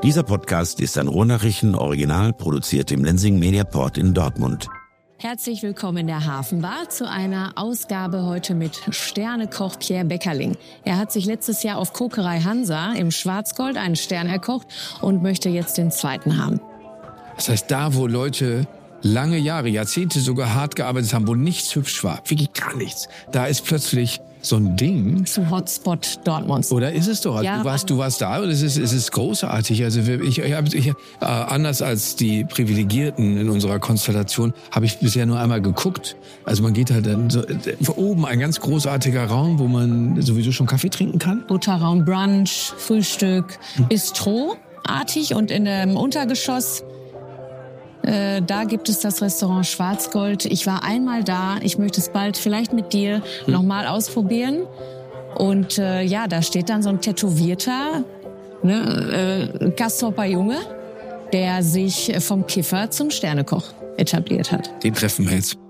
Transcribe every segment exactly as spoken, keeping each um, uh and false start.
Dieser Podcast ist ein Ruhrnachrichten-Original, produziert im Lenzing Mediaport in Dortmund. Herzlich willkommen in der Hafenbar zu einer Ausgabe heute mit Sternekoch Pierre Beckerling. Er hat sich letztes Jahr auf Kokerei Hansa im Schwarzgold einen Stern erkocht und möchte jetzt den zweiten haben. Das heißt, da wo Leute lange Jahre, Jahrzehnte sogar hart gearbeitet haben, wo nichts hübsch war, wirklich gar nichts, da ist plötzlich so ein Ding. Zum Hotspot Dortmunds. Oder ist es doch? Also Ja, du warst, du warst da und es ist, es ist großartig. Also ich, ich, ich, äh, anders als die Privilegierten in unserer Konstellation habe ich bisher nur einmal geguckt. Also man geht halt dann so, äh, oben ein ganz großartiger Raum, wo man sowieso schon Kaffee trinken kann. Butterraum, Brunch, Frühstück, Bistro-artig und in dem Untergeschoss Äh, da gibt es das Restaurant Schwarzgold. Ich war einmal da. Ich möchte es bald vielleicht mit dir hm. nochmal ausprobieren. Und äh, ja, da steht dann so ein tätowierter ne, äh, Kastorper Junge, der sich vom Kiffer zum Sternekoch etabliert hat. Den treffen wir jetzt.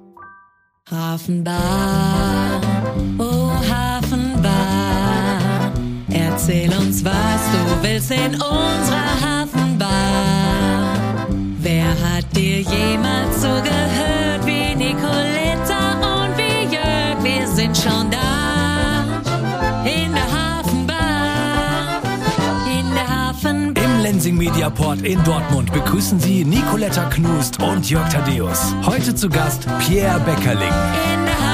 Hafenbar, oh Hafenbar, erzähl uns, was du willst in unserer Hafenbar. Wer hat dir jemals so gehört wie Nicoletta und wie Jörg? Wir sind schon da, in der Hafenbar, in der Hafenbar. Im Lenzing Mediaport in Dortmund begrüßen Sie Nicoletta Knust und Jörg Thaddeus. Heute zu Gast Pierre Beckerling. In der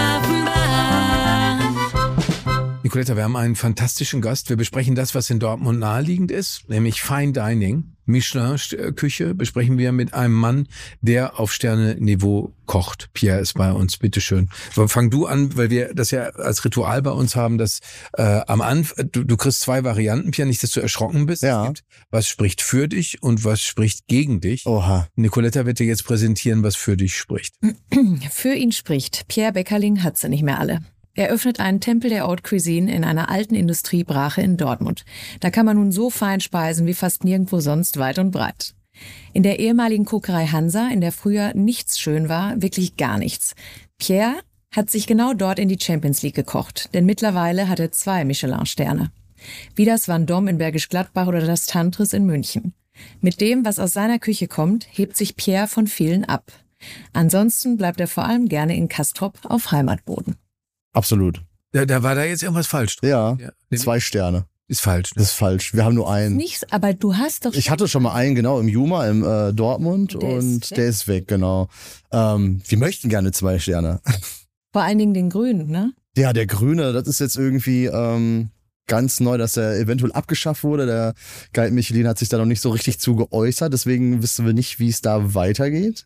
Hafenbar. Nicoletta, wir haben einen fantastischen Gast. Wir besprechen das, was in Dortmund naheliegend ist, nämlich Fine Dining. Michelin-Küche besprechen wir mit einem Mann, der auf Sterne-Niveau kocht. Pierre ist bei uns, bitteschön. Fang du an, weil wir das ja als Ritual bei uns haben, dass äh, am Anfang, du, du kriegst zwei Varianten, Pierre, nicht, dass du erschrocken bist. Ja. Es gibt, was spricht für dich und was spricht gegen dich. Oha. Nicoletta wird dir jetzt präsentieren, was für dich spricht. Für ihn spricht. Pierre Beckerling hat sie nicht mehr alle. Er öffnet einen Tempel der Haute Cuisine in einer alten Industriebrache in Dortmund. Da kann man nun so fein speisen wie fast nirgendwo sonst weit und breit. In der ehemaligen Kokerei Hansa, in der früher nichts schön war, wirklich gar nichts. Pierre hat sich genau dort in die Champions League gekocht, denn mittlerweile hat er zwei Michelin-Sterne. Wie das Vendôme in Bergisch Gladbach oder das Tantris in München. Mit dem, was aus seiner Küche kommt, hebt sich Pierre von vielen ab. Ansonsten bleibt er vor allem gerne in Castrop auf Heimatboden. Absolut. Da, da war da jetzt irgendwas falsch drin. Ja, Ja. zwei Sterne. Ist falsch. Ne? Das ist falsch. Wir haben nur einen. Nichts, aber du hast doch... Ich hatte schon mal einen, genau, im Juma, im äh, Dortmund Der ist und weg. der ist weg, genau. Ähm, wir möchten gerne zwei Sterne. Vor allen Dingen den Grünen, ne? Ja, der Grüne, das ist jetzt irgendwie ähm, ganz neu, dass er eventuell abgeschafft wurde. Der Guide Michelin hat sich da noch nicht so richtig zu geäußert, deswegen wissen wir nicht, wie es da weitergeht.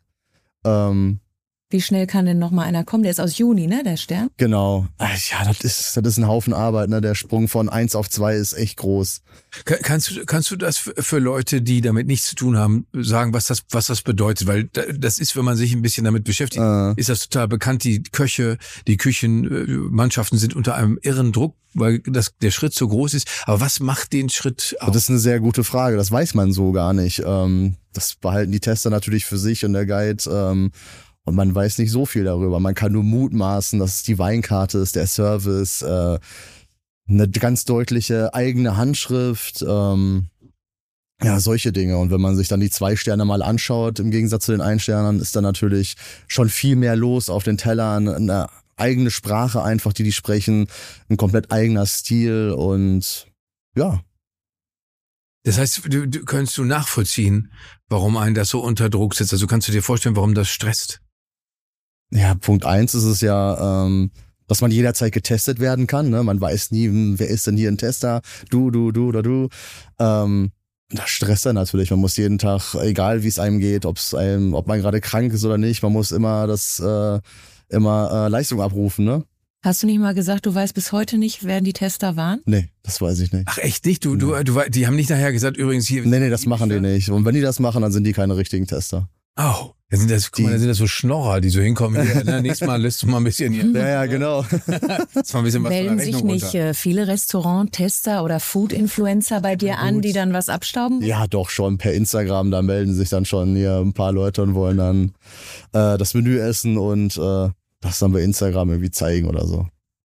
Ähm, Wie schnell kann denn noch mal einer kommen? Der ist aus Juni, ne, der Stern? Genau. Ja, das ist, das ist ein Haufen Arbeit, ne? Der Sprung von eins auf zwei ist echt groß. Kann- Kannst du, kannst du das für für Leute, die damit nichts zu tun haben, sagen, was das, was das bedeutet? Weil da- das ist, wenn man sich ein bisschen damit beschäftigt, Äh. ist das total bekannt. Die Köche, die Küchenmannschaften sind unter einem irren Druck, weil das, der Schritt so groß ist. Aber was macht den Schritt aus? Das ist eine sehr gute Frage. Das weiß man so gar nicht. Ähm, das behalten die Tester natürlich für sich und der Guide. Ähm, und man weiß nicht so viel darüber. Man kann nur mutmaßen, dass es die Weinkarte ist, der Service, äh, eine ganz deutliche eigene Handschrift. Ähm, ja, solche Dinge. Und wenn man sich dann die zwei Sterne mal anschaut, im Gegensatz zu den Ein-Sternern, ist da natürlich schon viel mehr los auf den Tellern. Eine eigene Sprache einfach, die die sprechen. Ein komplett eigener Stil und ja. Das heißt, du, du kannst du nachvollziehen, warum einen das so unter Druck setzt. Also kannst du dir vorstellen, warum das stresst? Ja, Punkt eins ist es ja, ähm, dass man jederzeit getestet werden kann. Ne? Man weiß nie, hm, wer ist denn hier ein Tester? Du, du, du oder du. Ähm, das stresst dann natürlich. Man muss jeden Tag, egal wie es einem geht, ob's einem, ob man gerade krank ist oder nicht, man muss immer das, äh, immer äh, Leistung abrufen. Ne? Hast du nicht mal gesagt, du weißt bis heute nicht, wer die Tester waren? Nee, das weiß ich nicht. Ach echt nicht? Du, du, du, die haben nicht nachher gesagt, übrigens hier. Nee, nee, das machen die nicht. Und wenn die das machen, dann sind die keine richtigen Tester. Oh, dann sind das, guck mal, dann sind das so Schnorrer, die so hinkommen. Hier, ne, nächstes Mal lässt du mal ein bisschen hier. Ja, ja, genau. Jetzt mal ein bisschen was von Melden der sich Rechnung nicht runter. äh, viele Restaurant-Tester oder Food-Influencer bei dir an, die dann was abstauben? Ja, doch schon per Instagram, da melden sich dann schon hier ein paar Leute und wollen dann äh, das Menü essen und äh, das dann bei Instagram irgendwie zeigen oder so.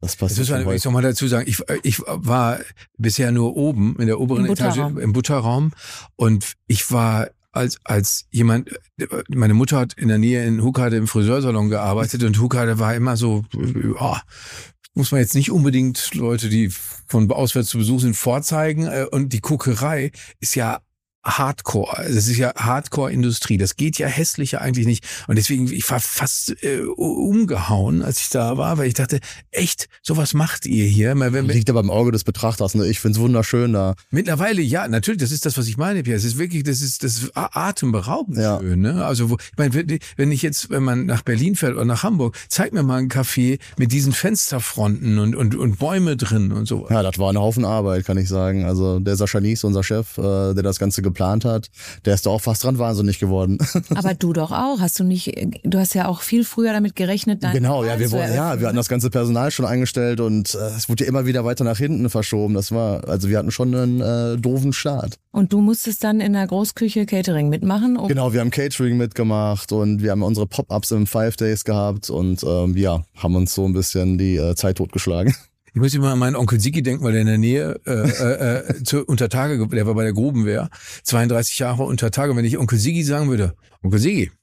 Das Das passiert muss man schon übrigens noch mal dazu sagen. Ich, ich war bisher nur oben in der oberen Im Etage Butterraum. im Butterraum und ich war als als jemand, meine Mutter hat in der Nähe in Huckade im Friseursalon gearbeitet und Huckade war immer so, ja, muss man jetzt nicht unbedingt Leute, die von auswärts zu Besuch sind, vorzeigen. Und die Kokerei ist ja Hardcore. Das ist ja Hardcore-Industrie. Das geht ja hässlicher eigentlich nicht. Und deswegen, ich war fast äh, umgehauen, als ich da war, weil ich dachte, echt, sowas macht ihr hier? Weil wenn, Liegt aber im Auge des Betrachters. Ne? Ich find's wunderschön da. mittlerweile, ja, natürlich, das ist das, was ich meine, Pierre. Es ist wirklich, das ist, das ist atemberaubend Ja. schön, ne? Also, wo, ich meine, wenn- wenn ich jetzt, wenn man nach Berlin fährt oder nach Hamburg, zeig mir mal einen Café mit diesen Fensterfronten und, und, und Bäume drin und so. Ja, das war ein Haufen Arbeit, kann ich sagen. Also der Sascha Nies, unser Chef, äh, der das Ganze geplant hat, der ist da auch fast dran wahnsinnig geworden. Aber du doch auch. Hast du nicht, du hast ja auch viel früher damit gerechnet, dein Genau, ja, Lokal wir zu wollen, ja, eröffnen, wir hatten das ganze Personal schon eingestellt und äh, es wurde ja immer wieder weiter nach hinten verschoben. Das war, also wir hatten schon einen äh, doofen Start. Und du musstest dann in der Großküche Catering mitmachen. Um Genau, wir haben Catering mitgemacht und wir haben unsere Pop-Ups im Five Days gehabt und ähm, ja, haben uns so ein bisschen die äh, Zeit totgeschlagen. Ich muss immer an meinen Onkel Sigi denken, weil der in der Nähe äh, äh, äh, zu Untertage, ge- der war bei der Grubenwehr, zweiunddreißig Jahre Untertage. Wenn ich Onkel Sigi sagen würde, Onkel Sigi,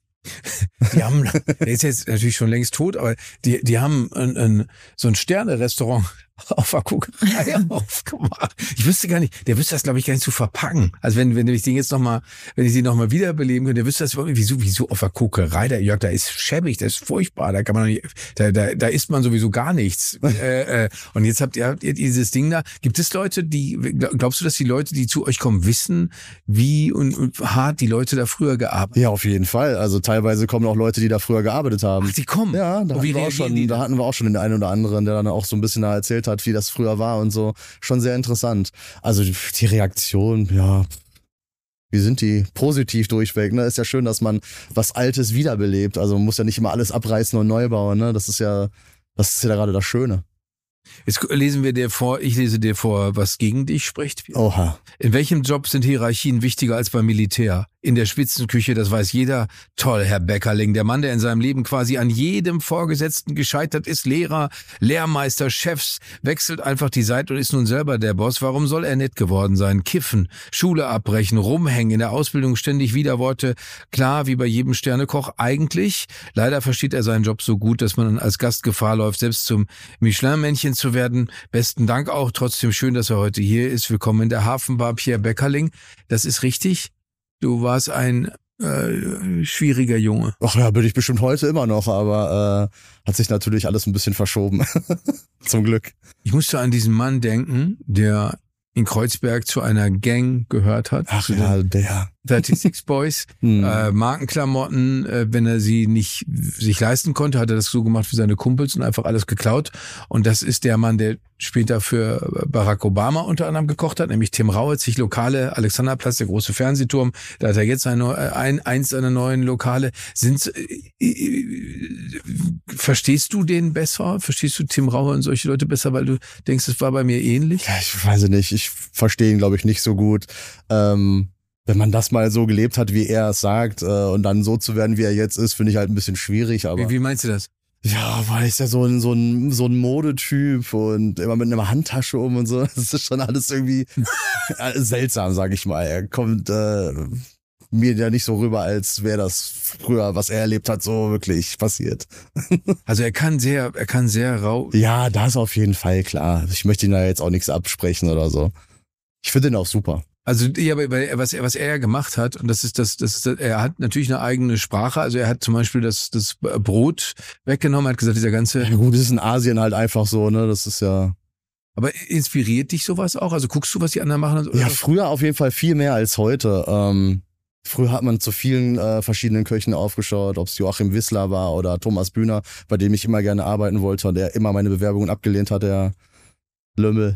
die haben, der ist jetzt natürlich schon längst tot, aber die, die haben ein, ein, so ein Sterne-Restaurant auf der Kokerei aufgemacht. Ich wüsste gar nicht, der wüsste das, glaube ich, gar nicht zu verpacken. Also wenn, wenn ich den jetzt nochmal, wenn ich den nochmal wiederbeleben könnte, der wüsste das überhaupt nicht, wieso, wieso auf der Kokerei, der Jörg, da ist schäbig, das ist furchtbar, da kann man noch nicht, da, da, da isst man sowieso gar nichts. äh, äh, und jetzt habt ihr, habt ihr dieses Ding da. Gibt es Leute, die, glaubst du, dass die Leute, die zu euch kommen, wissen, wie und, und hart die Leute da früher gearbeitet haben? Ja, auf jeden Fall. Also teilweise kommen auch Leute, die da früher gearbeitet haben. Ach, die kommen? Ja, da Und wie hatten, wir auch reagieren schon, die da dann? hatten wir auch schon den einen oder anderen, der dann auch so ein bisschen da erzählt hat, wie das früher war und so. Schon sehr interessant. Also die, die Reaktion, ja, wie sind die? Positiv durchweg. Ne? Ist ja schön, dass man was Altes wiederbelebt. Also man muss ja nicht immer alles abreißen und neu bauen. Ne? Das ist ja, das ist ja gerade das Schöne. Jetzt lesen wir dir vor, ich lese dir vor, was gegen dich spricht. Oha. In welchem Job sind Hierarchien wichtiger als beim Militär? In der Spitzenküche, das weiß jeder. Toll, Herr Beckerling, der Mann, der in seinem Leben quasi an jedem Vorgesetzten gescheitert ist. Lehrer, Lehrmeister, Chefs, wechselt einfach die Seite und ist nun selber der Boss. Warum soll er nett geworden sein? Kiffen, Schule abbrechen, rumhängen, in der Ausbildung ständig Widerworte. Klar, wie bei jedem Sternekoch eigentlich. Leider versteht er seinen Job so gut, dass man dann als Gast Gefahr läuft, selbst zum Michelin-Männchen zu werden. Besten Dank auch. Trotzdem schön, dass er heute hier ist. Willkommen in der Hafenbar, Pierre Beckerling. Das ist richtig. Du warst ein äh, schwieriger Junge. Ach ja, bin ich bestimmt heute immer noch, aber äh, hat sich natürlich alles ein bisschen verschoben. Zum Glück. Ich musste an diesen Mann denken, der in Kreuzberg zu einer Gang gehört hat. Ach zu ja, den der. dreiunddreißig Boys. Hm. Äh, Markenklamotten, äh, wenn er sie nicht sich leisten konnte, hat er das so gemacht wie seine Kumpels und einfach alles geklaut. Und das ist der Mann, der später für Barack Obama unter anderem gekocht hat, nämlich Tim Raue, zig Lokale, Alexanderplatz, der große Fernsehturm. Da hat er jetzt ein, ein, eins seiner neuen Lokale. Sind, äh, äh, verstehst du den besser? Verstehst du Tim Raue und solche Leute besser, weil du denkst, es war bei mir ähnlich? Ja, ich weiß nicht, ich verstehe ihn, glaube ich, nicht so gut. Ähm, wenn man das mal so gelebt hat, wie er es sagt, äh, und dann so zu werden, wie er jetzt ist, finde ich halt ein bisschen schwierig. Aber Wie, wie meinst du das? ja, weil er ist ja so ein, so ein, so ein Modetyp und immer mit einer Handtasche um und so. Das ist schon alles irgendwie seltsam, sag ich mal. Er kommt äh, mir ja nicht so rüber, als wäre das früher, was er erlebt hat, so wirklich passiert. Also er kann sehr, er kann sehr rau. Ja, das auf jeden Fall, klar. Ich möchte ihn da jetzt auch nichts absprechen oder so. Ich finde ihn auch super. Also ja, aber was er, was er ja gemacht hat, und das ist das, das ist, das, er hat natürlich eine eigene Sprache. Also er hat zum Beispiel das, das Brot weggenommen, er hat gesagt, dieser ganze. Ja, gut, das ist in Asien halt einfach so, ne? Das ist ja. Aber inspiriert dich sowas auch? Also guckst du, was die anderen machen? Oder? Ja, früher auf jeden Fall viel mehr als heute. Ähm, früher hat man zu vielen äh, verschiedenen Köchen aufgeschaut, ob es Joachim Wissler war oder Thomas Bühner, bei dem ich immer gerne arbeiten wollte und der immer meine Bewerbungen abgelehnt hat, der Lümmel.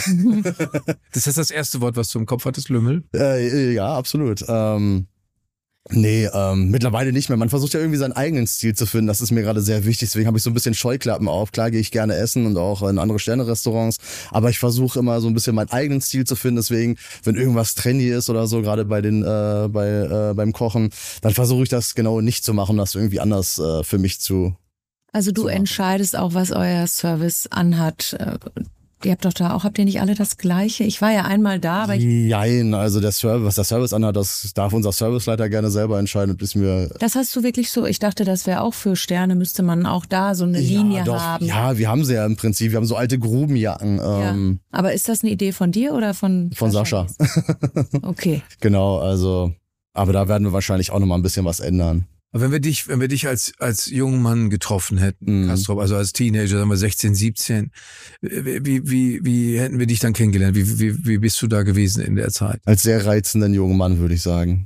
Das ist das erste Wort, was du im Kopf hattest, Lümmel? Äh, ja, absolut. Ähm, nee, ähm, mittlerweile nicht mehr. Man versucht ja irgendwie seinen eigenen Stil zu finden. Das ist mir gerade sehr wichtig. Deswegen habe ich so ein bisschen Scheuklappen auf. Klar gehe ich gerne essen und auch in andere Sterne-Restaurants. Aber ich versuche immer so ein bisschen meinen eigenen Stil zu finden. Deswegen, wenn irgendwas trendy ist oder so, gerade bei den äh, bei äh, beim Kochen, dann versuche ich das genau nicht zu machen, das irgendwie anders äh, für mich zu Also du entscheidest auch, was euer Service anhat. Ihr habt doch da auch, habt ihr nicht alle das Gleiche? Ich war ja einmal da, aber ich... Nein, also der Service, was der Service anhat, das darf unser Serviceleiter gerne selber entscheiden. Ist mir das hast du wirklich so, ich dachte, das wäre auch für Sterne, müsste man auch da so eine ja, Linie doch, haben. Ja, wir haben sie ja im Prinzip, wir haben so alte Grubenjacken. Ähm, ja. Aber ist das eine Idee von dir oder von... Von Sascha. Okay. Genau, also, aber da werden wir wahrscheinlich auch nochmal ein bisschen was ändern. Aber wenn wir dich, wenn wir dich als, als jungen Mann getroffen hätten, Mhm. Kastrop, also als Teenager, sagen wir sechzehn, siebzehn, wie, wie, wie hätten wir dich dann kennengelernt? Wie, wie, wie bist du da gewesen in der Zeit? Als sehr reizenden jungen Mann, würde ich sagen.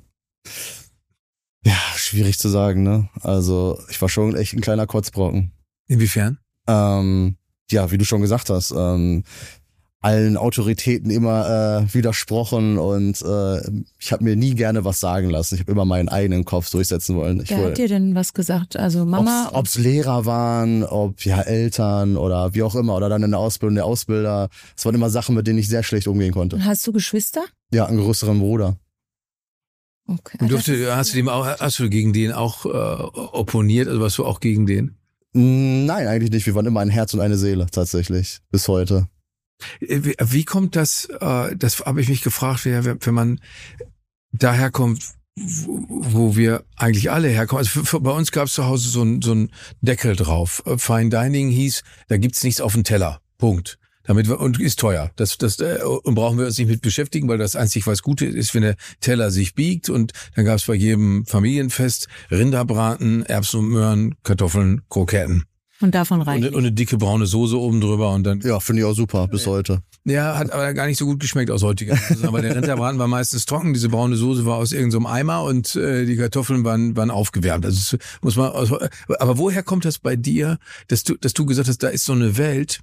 Ja, schwierig zu sagen, ne? Also, ich war schon echt ein kleiner Kotzbrocken. Inwiefern? Ähm, ja, wie du schon gesagt hast, ähm, allen Autoritäten immer äh, widersprochen und äh, ich habe mir nie gerne was sagen lassen. Ich habe immer meinen eigenen Kopf durchsetzen wollen. Ich Wer hat dir denn was gesagt? Also Mama? Ob es Lehrer waren, ob ja Eltern oder wie auch immer oder dann in der Ausbildung der Ausbilder. Es waren immer Sachen, mit denen ich sehr schlecht umgehen konnte. Hast du Geschwister? Ja, einen größeren Bruder. Okay. Und durfte, hast du dem auch, hast du gegen den auch äh, opponiert? Also warst du auch gegen den? Nein, eigentlich nicht. Wir waren immer ein Herz und eine Seele tatsächlich bis heute. Wie, wie kommt das, äh, das habe ich mich gefragt, wenn, wenn man daherkommt, wo, wo wir eigentlich alle herkommen. Also für, für, bei uns gab es zu Hause so ein, so ein Deckel drauf. Fine Dining hieß, da gibt's nichts auf dem Teller. Punkt. Damit wir, und ist teuer. Das, das, äh, und brauchen wir uns nicht mit beschäftigen, weil das einzig was Gute ist, wenn der Teller sich biegt. Und dann gab es bei jedem Familienfest Rinderbraten, Erbsen und Möhren, Kartoffeln, Kroketten. Und davon rein. Und, und eine dicke braune Soße oben drüber und dann. Ja, finde ich auch super bis heute. Ja, hat aber gar nicht so gut geschmeckt aus heutiger Sicht. Aber der Rinderbraten war meistens trocken, diese braune Soße war aus irgendeinem Eimer und äh, die Kartoffeln waren waren aufgewärmt. Also es muss man. Also, aber woher kommt das bei dir, dass du dass du gesagt hast, da ist so eine Welt,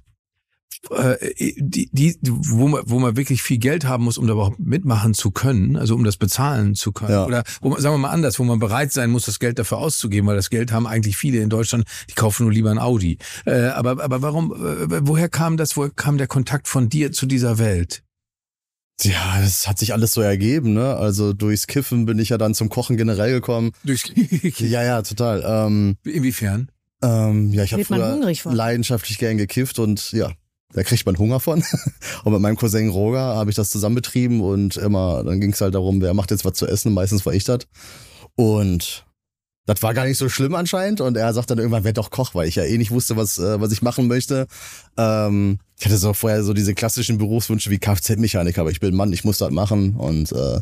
äh, die, die wo man wo man wirklich viel Geld haben muss, um da überhaupt mitmachen zu können, also um das bezahlen zu können. Ja. Oder wo man, sagen wir mal anders, wo man bereit sein muss, das Geld dafür auszugeben, weil das Geld haben eigentlich viele in Deutschland, die kaufen nur lieber ein Audi. Äh, aber aber warum? Äh, woher kam das? Woher kam der Kontakt von dir zu dieser Welt? Ja, das hat sich alles so ergeben, ne? Also durchs Kiffen bin ich ja dann zum Kochen generell gekommen. Durch Ja, ja, total. Ähm, Inwiefern? ähm, ja, ich habe Wird man früher hungrig von? leidenschaftlich gern gekifft und ja, da kriegt man Hunger von. Und mit meinem Cousin Roger habe ich das zusammen betrieben und immer, dann ging es halt darum, wer macht jetzt was zu essen. Meistens war ich das. Und das war gar nicht so schlimm anscheinend. Und er sagt dann irgendwann, wer doch Koch, weil ich ja eh nicht wusste, was äh, was ich machen möchte. Ähm, ich hatte so vorher so diese klassischen Berufswünsche wie Kfz-Mechaniker, aber ich bin Mann, ich muss das machen. Und, äh,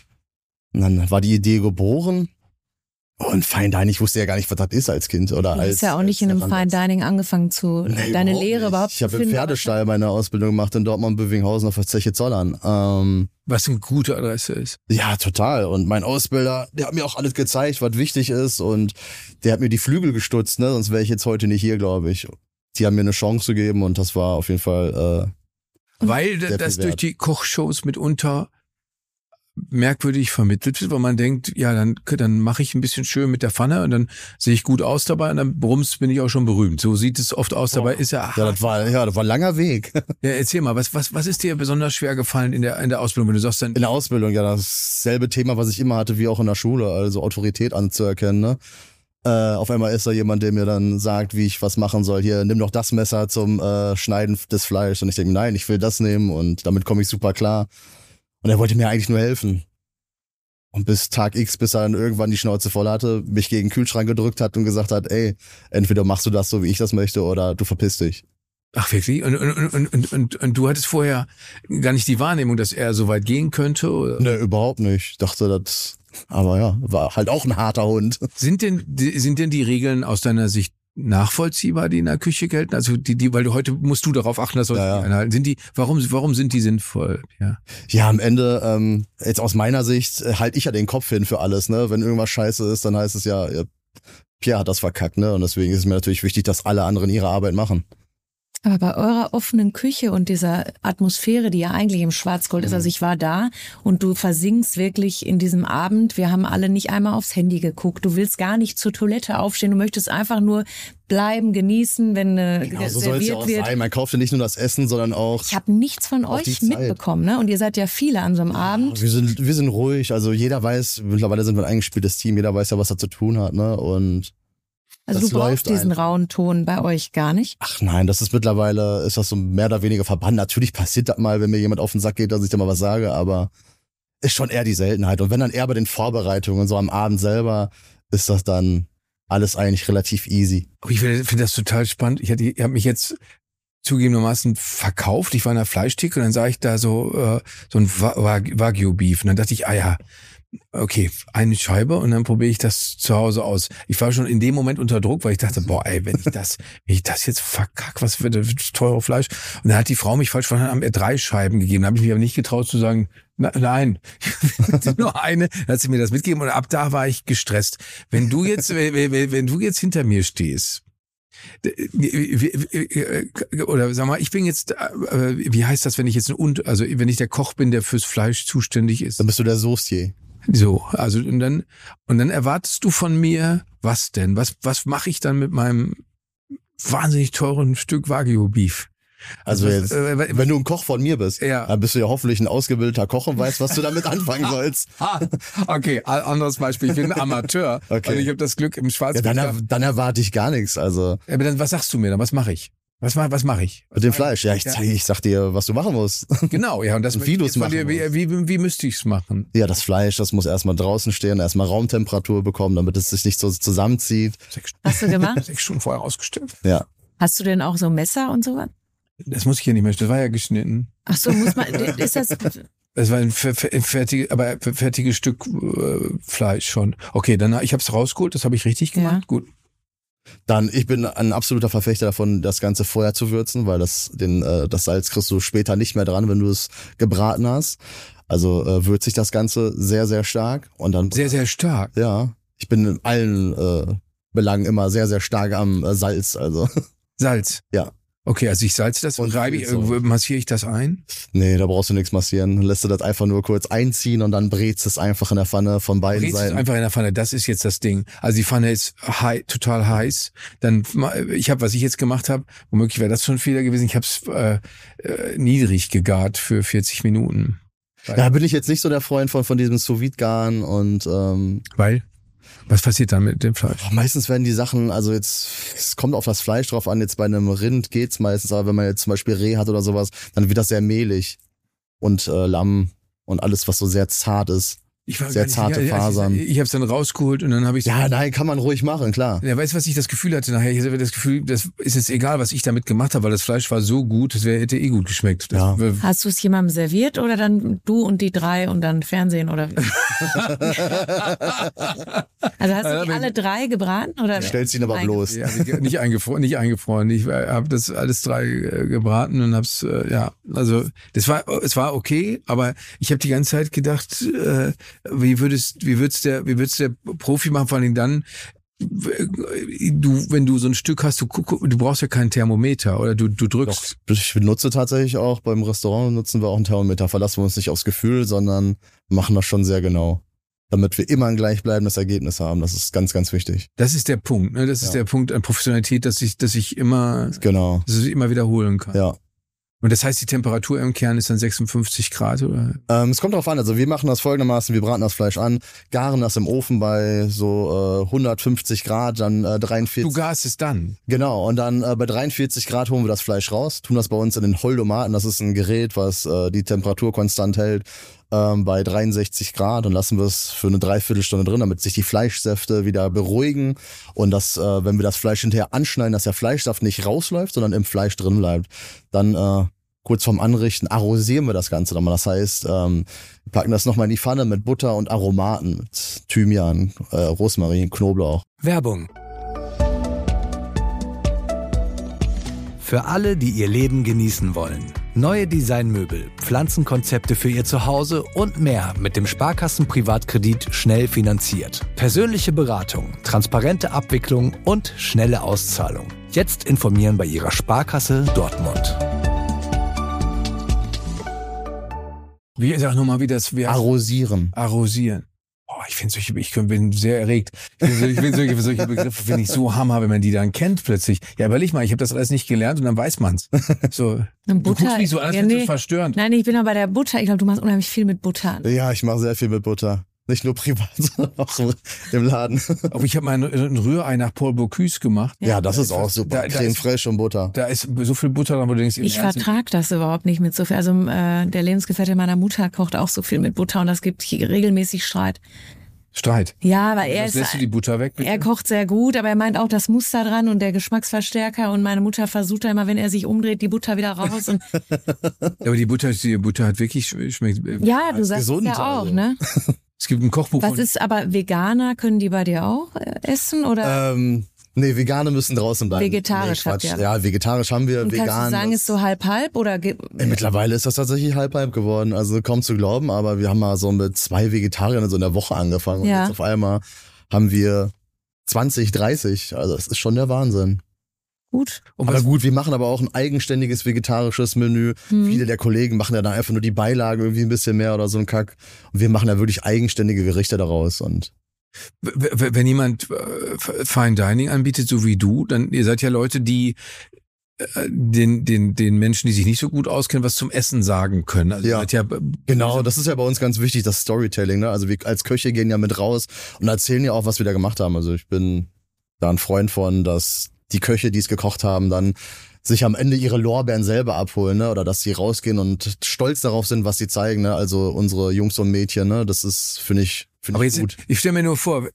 und dann war die Idee geboren. Und Fine Dining, ich wusste ja gar nicht, was das ist als Kind. Oder Du als, hast ja auch nicht in einem Fine Dining angefangen zu, Nee, deine überhaupt Lehre nicht. überhaupt Ich zu habe im finden. Pferdestall meine Ausbildung gemacht in Dortmund-Bövinghausen auf der Zeche Zollern. Ähm, Was eine gute Adresse ist. ja, total. Und mein Ausbilder, der hat mir auch alles gezeigt, was wichtig ist. Und der hat mir die Flügel gestutzt, ne? Sonst wäre ich jetzt heute nicht hier, glaube ich. Die haben mir eine Chance gegeben und das war auf jeden Fall... Äh, Weil Sehr das viel durch wert. die Kochshows mitunter merkwürdig vermittelt wird, weil man denkt, ja, dann, dann mache ich ein bisschen schön mit der Pfanne und dann sehe ich gut aus dabei und dann brums bin ich auch schon berühmt. So sieht es oft aus. Dabei ist ja, ja, das war, ja, das war ein langer Weg. ja, erzähl mal, was, was, was ist dir besonders schwer gefallen in der, in der Ausbildung, wenn du sagst dann, In der Ausbildung, ja, dasselbe Thema, was ich immer hatte, wie auch in der Schule, also Autorität anzuerkennen, ne? Äh, auf einmal ist da jemand, der mir dann sagt, wie ich was machen soll. Hier, nimm doch das Messer zum äh, Schneiden des Fleischs. Und ich denke, nein, ich will das nehmen und damit komme ich super klar. Und er wollte mir eigentlich nur helfen. Und bis Tag X, bis er dann irgendwann die Schnauze voll hatte, mich gegen den Kühlschrank gedrückt hat und gesagt hat, ey, entweder machst du das so, wie ich das möchte, oder du verpisst dich. ach wirklich? Und, und, und, und, und, und du hattest vorher gar nicht die Wahrnehmung, dass er so weit gehen könnte? Oder? Ne, überhaupt nicht. Ich dachte, das, aber ja, war halt auch ein harter Hund. Sind denn, die- sind denn die Regeln aus deiner Sicht nachvollziehbar, die in der Küche gelten? Also die, die, weil du heute musst du darauf achten, dass du Ja, ja. die einhalten. Sind die, warum, warum sind die sinnvoll? Ja. Ja, am Ende, ähm, jetzt aus meiner Sicht, äh, halte ich ja den Kopf hin für alles, ne? Wenn irgendwas scheiße ist, dann heißt es ja, ja, Pierre hat das verkackt, ne? Und deswegen ist es mir natürlich wichtig, dass alle anderen ihre Arbeit machen. Aber bei eurer offenen Küche und dieser Atmosphäre, die ja eigentlich im Schwarzgold ist, also ich war da und du versinkst wirklich in diesem Abend, wir haben alle nicht einmal aufs Handy geguckt, du willst gar nicht zur Toilette aufstehen, du möchtest einfach nur bleiben, genießen, wenn äh, Genau, so soll es ja serviert auch wird. sein. Man kauft ja nicht nur das Essen, sondern auch... Ich habe nichts von Auch die euch Zeit. mitbekommen, ne? Und ihr seid ja viele an so einem Abend. Wir sind, wir sind ruhig, also jeder weiß, mittlerweile sind wir ein eingespieltes Team, jeder weiß ja, was er zu tun hat, ne? Und Also Das du brauchst läuft diesen einfach. rauen Ton bei euch gar nicht? Ach nein, das ist mittlerweile, ist das so mehr oder weniger verbannt. Natürlich passiert das mal, wenn mir jemand auf den Sack geht, dass ich da mal was sage, aber ist schon eher die Seltenheit. Und wenn dann eher bei den Vorbereitungen, so am Abend selber, ist das dann alles eigentlich relativ easy. Aber ich finde find das total spannend. Ich, ich habe mich jetzt zugegebenermaßen verkauft. Ich war in der Fleischtheke und dann sah ich da so äh, so ein Wagyu-Beef. Und dann dachte ich, ah ja, okay, eine Scheibe und dann probiere ich das zu Hause aus. Ich war schon in dem Moment unter Druck, weil ich dachte, boah, ey, wenn ich das, wenn ich das jetzt verkack, was für das teure Fleisch. Und dann hat die Frau mich falsch verstanden, haben mir drei Scheiben gegeben. Da habe ich mich aber nicht getraut zu sagen, na, nein, nur eine. Dann hat sie mir das mitgegeben und ab da war ich gestresst. Wenn du jetzt, wenn, wenn du jetzt hinter mir stehst, oder sag mal, ich bin jetzt, wie heißt das, wenn ich jetzt ein, also wenn ich der Koch bin, der fürs Fleisch zuständig ist? Dann bist du der Saucier. So, also und dann und dann erwartest du von mir was denn? Was was mache ich dann mit meinem wahnsinnig teuren Stück Wagyu Beef? Also Also, jetzt, äh, wenn du ein Koch von mir bist, Ja. dann bist du ja hoffentlich ein ausgebildeter Koch und weißt, was du damit anfangen sollst. Ah, okay, a- anderes Beispiel. Ich bin ein Amateur. Okay. Und ich habe das Glück im Ja, Schwarzwald. dann, er, dann erwarte ich gar nichts. Also Aber dann was sagst du mir dann? Was mache ich? Was mach, was mache ich? mit dem Fleisch. Ja, ich, Ja. zeig, ich sag dir, was du machen musst. Genau, ja, und das Und möchte wie ich du's jetzt von machen dir, wie, wie, wie müsste ich's machen? Ja, das Fleisch, das muss erstmal draußen stehen, erstmal Raumtemperatur bekommen, damit es sich nicht so zusammenzieht. Sechs, Hast du gemacht? sechs Stunden vorher ausgestellt. Ja. Hast du denn auch so Messer und sowas? Das muss ich ja nicht mehr. Das war ja geschnitten. Ach so, muss man, ist das, Das war ein fer- fer- fertiges, aber ein fertiges Stück äh, Fleisch schon. Okay, dann ich habe es rausgeholt. Das habe ich richtig gemacht. Ja. Gut. Dann, ich bin ein absoluter Verfechter davon, das Ganze vorher zu würzen, weil das, den, äh, das Salz kriegst du später nicht mehr dran, wenn du es gebraten hast. Also äh, würze ich das Ganze sehr, sehr stark. Und dann, Sehr, sehr stark. ja, ich bin in allen äh, Belangen immer sehr, sehr stark am äh, Salz. Also, Salz. ja. Okay, also ich salze das und Und reibe, ich- so. äh, massiere ich das ein? Nee, da brauchst du nichts massieren. Lässt du das einfach nur kurz einziehen und dann brätst es einfach in der Pfanne von beiden Brätst es Seiten. einfach in der Pfanne. Das ist jetzt das Ding. Also die Pfanne ist hei- total heiß. Dann, ma- ich habe, was ich jetzt gemacht habe, womöglich wäre das schon ein Fehler gewesen. Ich habe es äh, äh, niedrig gegart für vierzig Minuten. Da bin ich jetzt nicht so der Freund von, von diesem Sous-Vide-Garen und ähm, Weil? Was passiert dann mit dem Fleisch? meistens werden die Sachen, also jetzt, es kommt auf das Fleisch drauf an, jetzt bei einem Rind geht's meistens, aber wenn man jetzt zum Beispiel Reh hat oder sowas, dann wird das sehr mehlig. Und äh, Lamm und alles, was so sehr zart ist. Ich war Sehr gar nicht zarte sicher. Fasern. Ich, ich habe es dann rausgeholt und dann habe ich Ja, nein, kann man ruhig machen, klar. Ja, weißt du, was ich das Gefühl hatte nachher? Ich hatte das Gefühl, das ist jetzt egal, was ich damit gemacht habe, weil das Fleisch war so gut, das wär, hätte eh gut geschmeckt. Das, Ja. hast du es jemandem serviert oder dann du und die drei und dann Fernsehen oder wie? Also hast du die alle drei gebraten oder? Stellst ihn aber bloß. Ja, nicht eingefroren, nicht eingefroren. Ich habe das alles drei äh, gebraten und hab's, äh, ja, also das war, es war okay, aber ich habe die ganze Zeit gedacht, äh, wie würdest, wie würdest der, wie würdest der Profi machen, vor allem dann, du, wenn du so ein Stück hast, du, du brauchst ja kein Thermometer oder du, du drückst. Doch, ich benutze tatsächlich auch, beim Restaurant nutzen wir auch einen Thermometer, verlassen wir uns nicht aufs Gefühl, sondern machen das schon sehr genau. Damit wir immer ein gleichbleibendes Ergebnis haben. Das ist ganz, ganz wichtig. Das ist der Punkt, ne? Das ist Ja. der Punkt an Professionalität, dass ich, dass ich immer, Genau. dass ich immer wiederholen kann. Ja. Und das heißt, die Temperatur im Kern ist dann sechsundfünfzig Grad, oder? Ähm, es kommt darauf an, also wir machen das folgendermaßen, wir braten das Fleisch an, garen das im Ofen bei so äh, hundertfünfzig Grad, dann äh, dreiundvierzig. Du garst es dann. Genau, und dann äh, bei dreiundvierzig Grad holen wir das Fleisch raus, tun das bei uns in den Holdomaten, das ist ein Gerät, was äh, die Temperatur konstant hält, ähm, bei dreiundsechzig Grad und lassen wir es für eine Dreiviertelstunde drin, damit sich die Fleischsäfte wieder beruhigen und das, äh, wenn wir das Fleisch hinterher anschneiden, dass der Fleischsaft nicht rausläuft, sondern im Fleisch drin bleibt, dann äh, kurz vorm Anrichten arrosieren wir das Ganze nochmal. Das heißt, ähm, wir packen das nochmal in die Pfanne mit Butter und Aromaten, mit Thymian, äh, Rosmarin, Knoblauch. Werbung. Für alle, die ihr Leben genießen wollen. Neue Designmöbel, Pflanzenkonzepte für ihr Zuhause und mehr mit dem Sparkassen Privatkredit schnell finanziert. Persönliche Beratung, transparente Abwicklung und schnelle Auszahlung. Jetzt informieren bei Ihrer Sparkasse Dortmund. Wie, sag nochmal, wie das, wie Arrosieren. arrosieren. Oh, ich finde solche, ich bin sehr erregt. Ich finde ich find solche, solche Begriffe finde ich so hammer, wenn man die dann kennt plötzlich. Ja, überleg mal, ich habe das alles nicht gelernt und dann weiß man's. So. Eine Du Butter. guckst mich so an, als ja, wärst du nee. verstörend. Nein, ich bin aber bei der Butter. Ich glaube, du machst unheimlich viel mit Butter. Ja, ich mache sehr viel mit Butter. Nicht nur privat, sondern auch so im Laden. Aber ich habe mal ein, ein Rührei nach Paul Bocuse gemacht. Ja, das ist auch super. Da, da Creme ist, fraiche und Butter. Da ist so viel Butter dran, wo du denkst, Ich vertrage das überhaupt nicht mit so viel. Also äh, der Lebensgefährte meiner Mutter kocht auch so viel mit Butter und das gibt hier regelmäßig Streit. Streit. Ja, aber er Was ist, lässt du die Butter weg, bitte? er kocht sehr gut, aber er meint auch das Muster dran und der Geschmacksverstärker und meine Mutter versucht da immer, wenn er sich umdreht, die Butter wieder raus. Und Aber die Butter, die Butter hat wirklich schmeckt. ja, du sagst es gesund, ja auch, also. ne? Es gibt ein Kochbuch. Was von- ist aber Veganer, können die bei dir auch äh, essen oder? Ähm, nee, Vegane müssen draußen bleiben. Vegetarisch nee, habt Quatsch. ihr. Ja, vegetarisch haben wir, und vegan. kannst du sagen, das- ist so halb-halb oder? ge- Ey, mittlerweile ist das tatsächlich halb-halb geworden. Also kaum zu glauben, aber wir haben mal so mit zwei Vegetariern so in der Woche angefangen. Und Ja. jetzt auf einmal haben wir zwanzig, dreißig. Also das ist schon der Wahnsinn. Gut. Und Aber was, gut, wir machen aber auch ein eigenständiges vegetarisches Menü. Mhm. Viele der Kollegen machen ja dann einfach nur die Beilage irgendwie ein bisschen mehr oder so ein Kack. Und wir machen ja wirklich eigenständige Gerichte daraus. Und w- w- wenn jemand äh, Fine Dining anbietet, so wie du, dann ihr seid ja Leute, die äh, den den den Menschen, die sich nicht so gut auskennen, was zum Essen sagen können. Also Ja. ihr seid ja genau, das ist ja bei uns ganz wichtig, das Storytelling. Ne? Also wir als Köche gehen ja mit raus und erzählen ja auch, was wir da gemacht haben. Also ich bin da ein Freund von, dass die Köche, die es gekocht haben, dann sich am Ende ihre Lorbeeren selber abholen, ne? Oder dass sie rausgehen und stolz darauf sind, was sie zeigen, ne? Also unsere Jungs und Mädchen, ne? Das ist, finde ich, finde Aber ich jetzt, gut. ich stelle mir nur vor,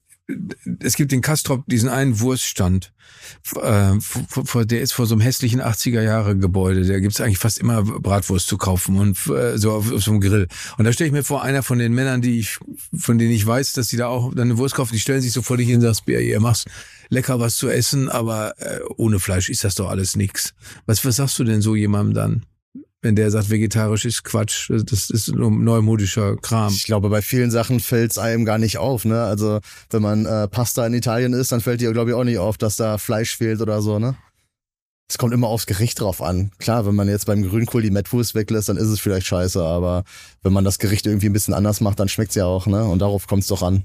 es gibt den Kastrop, diesen einen Wurststand, äh, vor, vor, der ist vor so einem hässlichen achtziger-Jahre-Gebäude, da gibt's eigentlich fast immer Bratwurst zu kaufen und äh, so auf, auf so einem Grill. Und da stelle ich mir vor, einer von den Männern, die ich, von denen ich weiß, dass die da auch dann eine Wurst kaufen, die stellen sich so vor dich hin und sagst, ihr machst lecker was zu essen, aber äh, ohne Fleisch ist das doch alles nix. Was, was sagst du denn so jemandem dann? Wenn der sagt, vegetarisch ist Quatsch, das ist nur neumodischer Kram. Ich glaube, bei vielen Sachen fällt's einem gar nicht auf, ne? Also wenn man äh, Pasta in Italien isst, dann fällt dir, glaube ich, auch nicht auf, dass da Fleisch fehlt oder so, ne? Es kommt immer aufs Gericht drauf an. Klar, wenn man jetzt beim Grünkohl die Mettwurst weglässt, dann ist es vielleicht scheiße, aber wenn man das Gericht irgendwie ein bisschen anders macht, dann schmeckt's ja auch, ne? Und darauf kommt's doch an.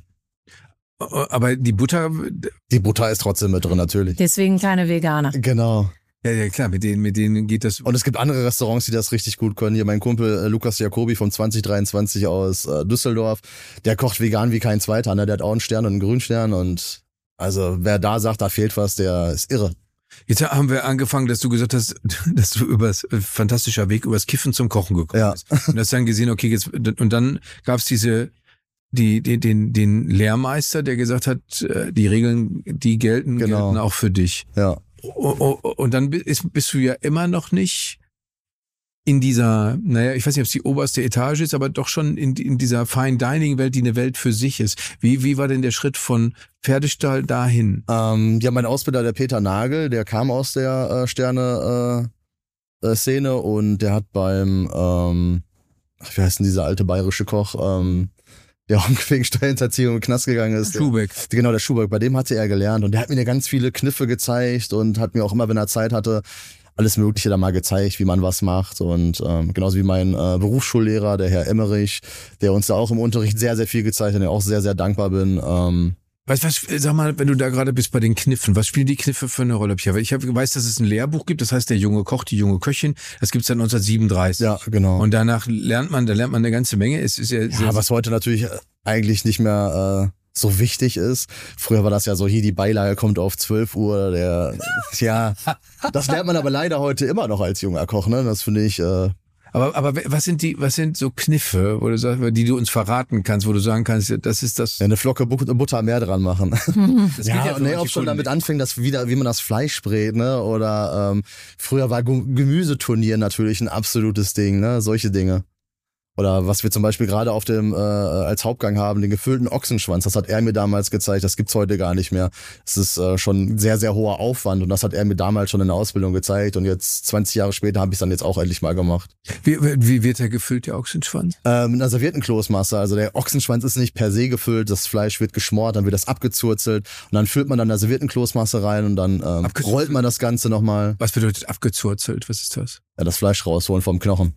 Aber die Butter, Die Butter ist trotzdem mit drin, natürlich. Deswegen keine Veganer. Genau. ja, ja klar, mit denen, mit denen geht das. Und es gibt andere Restaurants, die das richtig gut können. Hier mein Kumpel äh, Lukas Jacobi vom zwanzig dreiundzwanzig aus äh, Düsseldorf, der kocht vegan wie kein zweiter, ne? Der hat auch einen Stern und einen Grünstern und also wer da sagt, da fehlt was, der ist irre. Jetzt haben wir angefangen, dass du gesagt hast, dass du übers äh, fantastischer Weg übers Kiffen zum Kochen gekommen Ja. bist. Und hast dann gesehen, okay, jetzt und dann gab's diese die, die den den Lehrmeister, der gesagt hat, äh, die Regeln, die gelten, Genau. gelten auch für dich. Ja. O- o- Und dann bist, bist du ja immer noch nicht in dieser, naja, ich weiß nicht, ob es die oberste Etage ist, aber doch schon in, in dieser Fine Dining Welt, die eine Welt für sich ist. Wie, wie war denn der Schritt von Pferdestall dahin? Ähm, ja, mein Ausbilder, der Peter Nagel, der kam aus der äh, Sterne äh, äh, Szene und der hat beim, ähm, ach, wie heißt denn dieser alte bayerische Koch, ähm, der auch wegen Steuerhinterziehung im Knast gegangen ist. Der, Schubeck. genau, der Schubeck, bei dem hatte er gelernt und der hat mir ganz viele Kniffe gezeigt und hat mir auch immer, wenn er Zeit hatte, alles Mögliche da mal gezeigt, wie man was macht und ähm, genauso wie mein äh, Berufsschullehrer, der Herr Emmerich, der uns da auch im Unterricht sehr, sehr viel gezeigt hat, der auch sehr, sehr dankbar bin. Ähm, Was, was, sag mal, wenn du da gerade bist bei den Kniffen, was spielen die Kniffe für eine Rolle? Weil ich hab, weiß, dass es ein Lehrbuch gibt, das heißt der junge Koch, die junge Köchin, das gibt's seit neunzehnhundertsiebenunddreißig. ja, genau. Und danach lernt man, da lernt man eine ganze Menge. Es ist ja, Ja, sehr, was heute natürlich eigentlich nicht mehr äh, so wichtig ist. Früher war das ja so, hier die Beilage kommt auf zwölf Uhr. Der, ja, das lernt man aber leider heute immer noch als junger Koch. Ne? Das finde ich. Äh, aber, aber was sind die, was sind so Kniffe, wo du sagst, die du uns verraten kannst, wo du sagen kannst, das ist das. ja, eine Flocke Bu- Butter mehr dran machen. Das geht Ja, für nee, manche auch schon Kunden damit nicht. anfängt, dass wieder, wie man das Fleisch brät, ne? Oder ähm, früher war Gu- Gemüseturnier natürlich ein absolutes Ding, ne? Solche Dinge. Oder was wir zum Beispiel gerade auf dem äh, als Hauptgang haben, den gefüllten Ochsenschwanz, das hat er mir damals gezeigt, das gibt's heute gar nicht mehr. Das ist äh, schon ein sehr, sehr hoher Aufwand und das hat er mir damals schon in der Ausbildung gezeigt und jetzt zwanzig Jahre später habe ich dann jetzt auch endlich mal gemacht. Wie, wie wird der gefüllt, der Ochsenschwanz? Äh, mit einer servierten Kloßmasse, also der Ochsenschwanz ist nicht per se gefüllt, das Fleisch wird geschmort, dann wird das abgezurzelt und dann füllt man dann eine servierten Kloßmasse rein und dann ähm, Abgezurzelt? rollt man das Ganze nochmal, Was bedeutet abgezurzelt? Was ist das? ja, das Fleisch rausholen vom Knochen.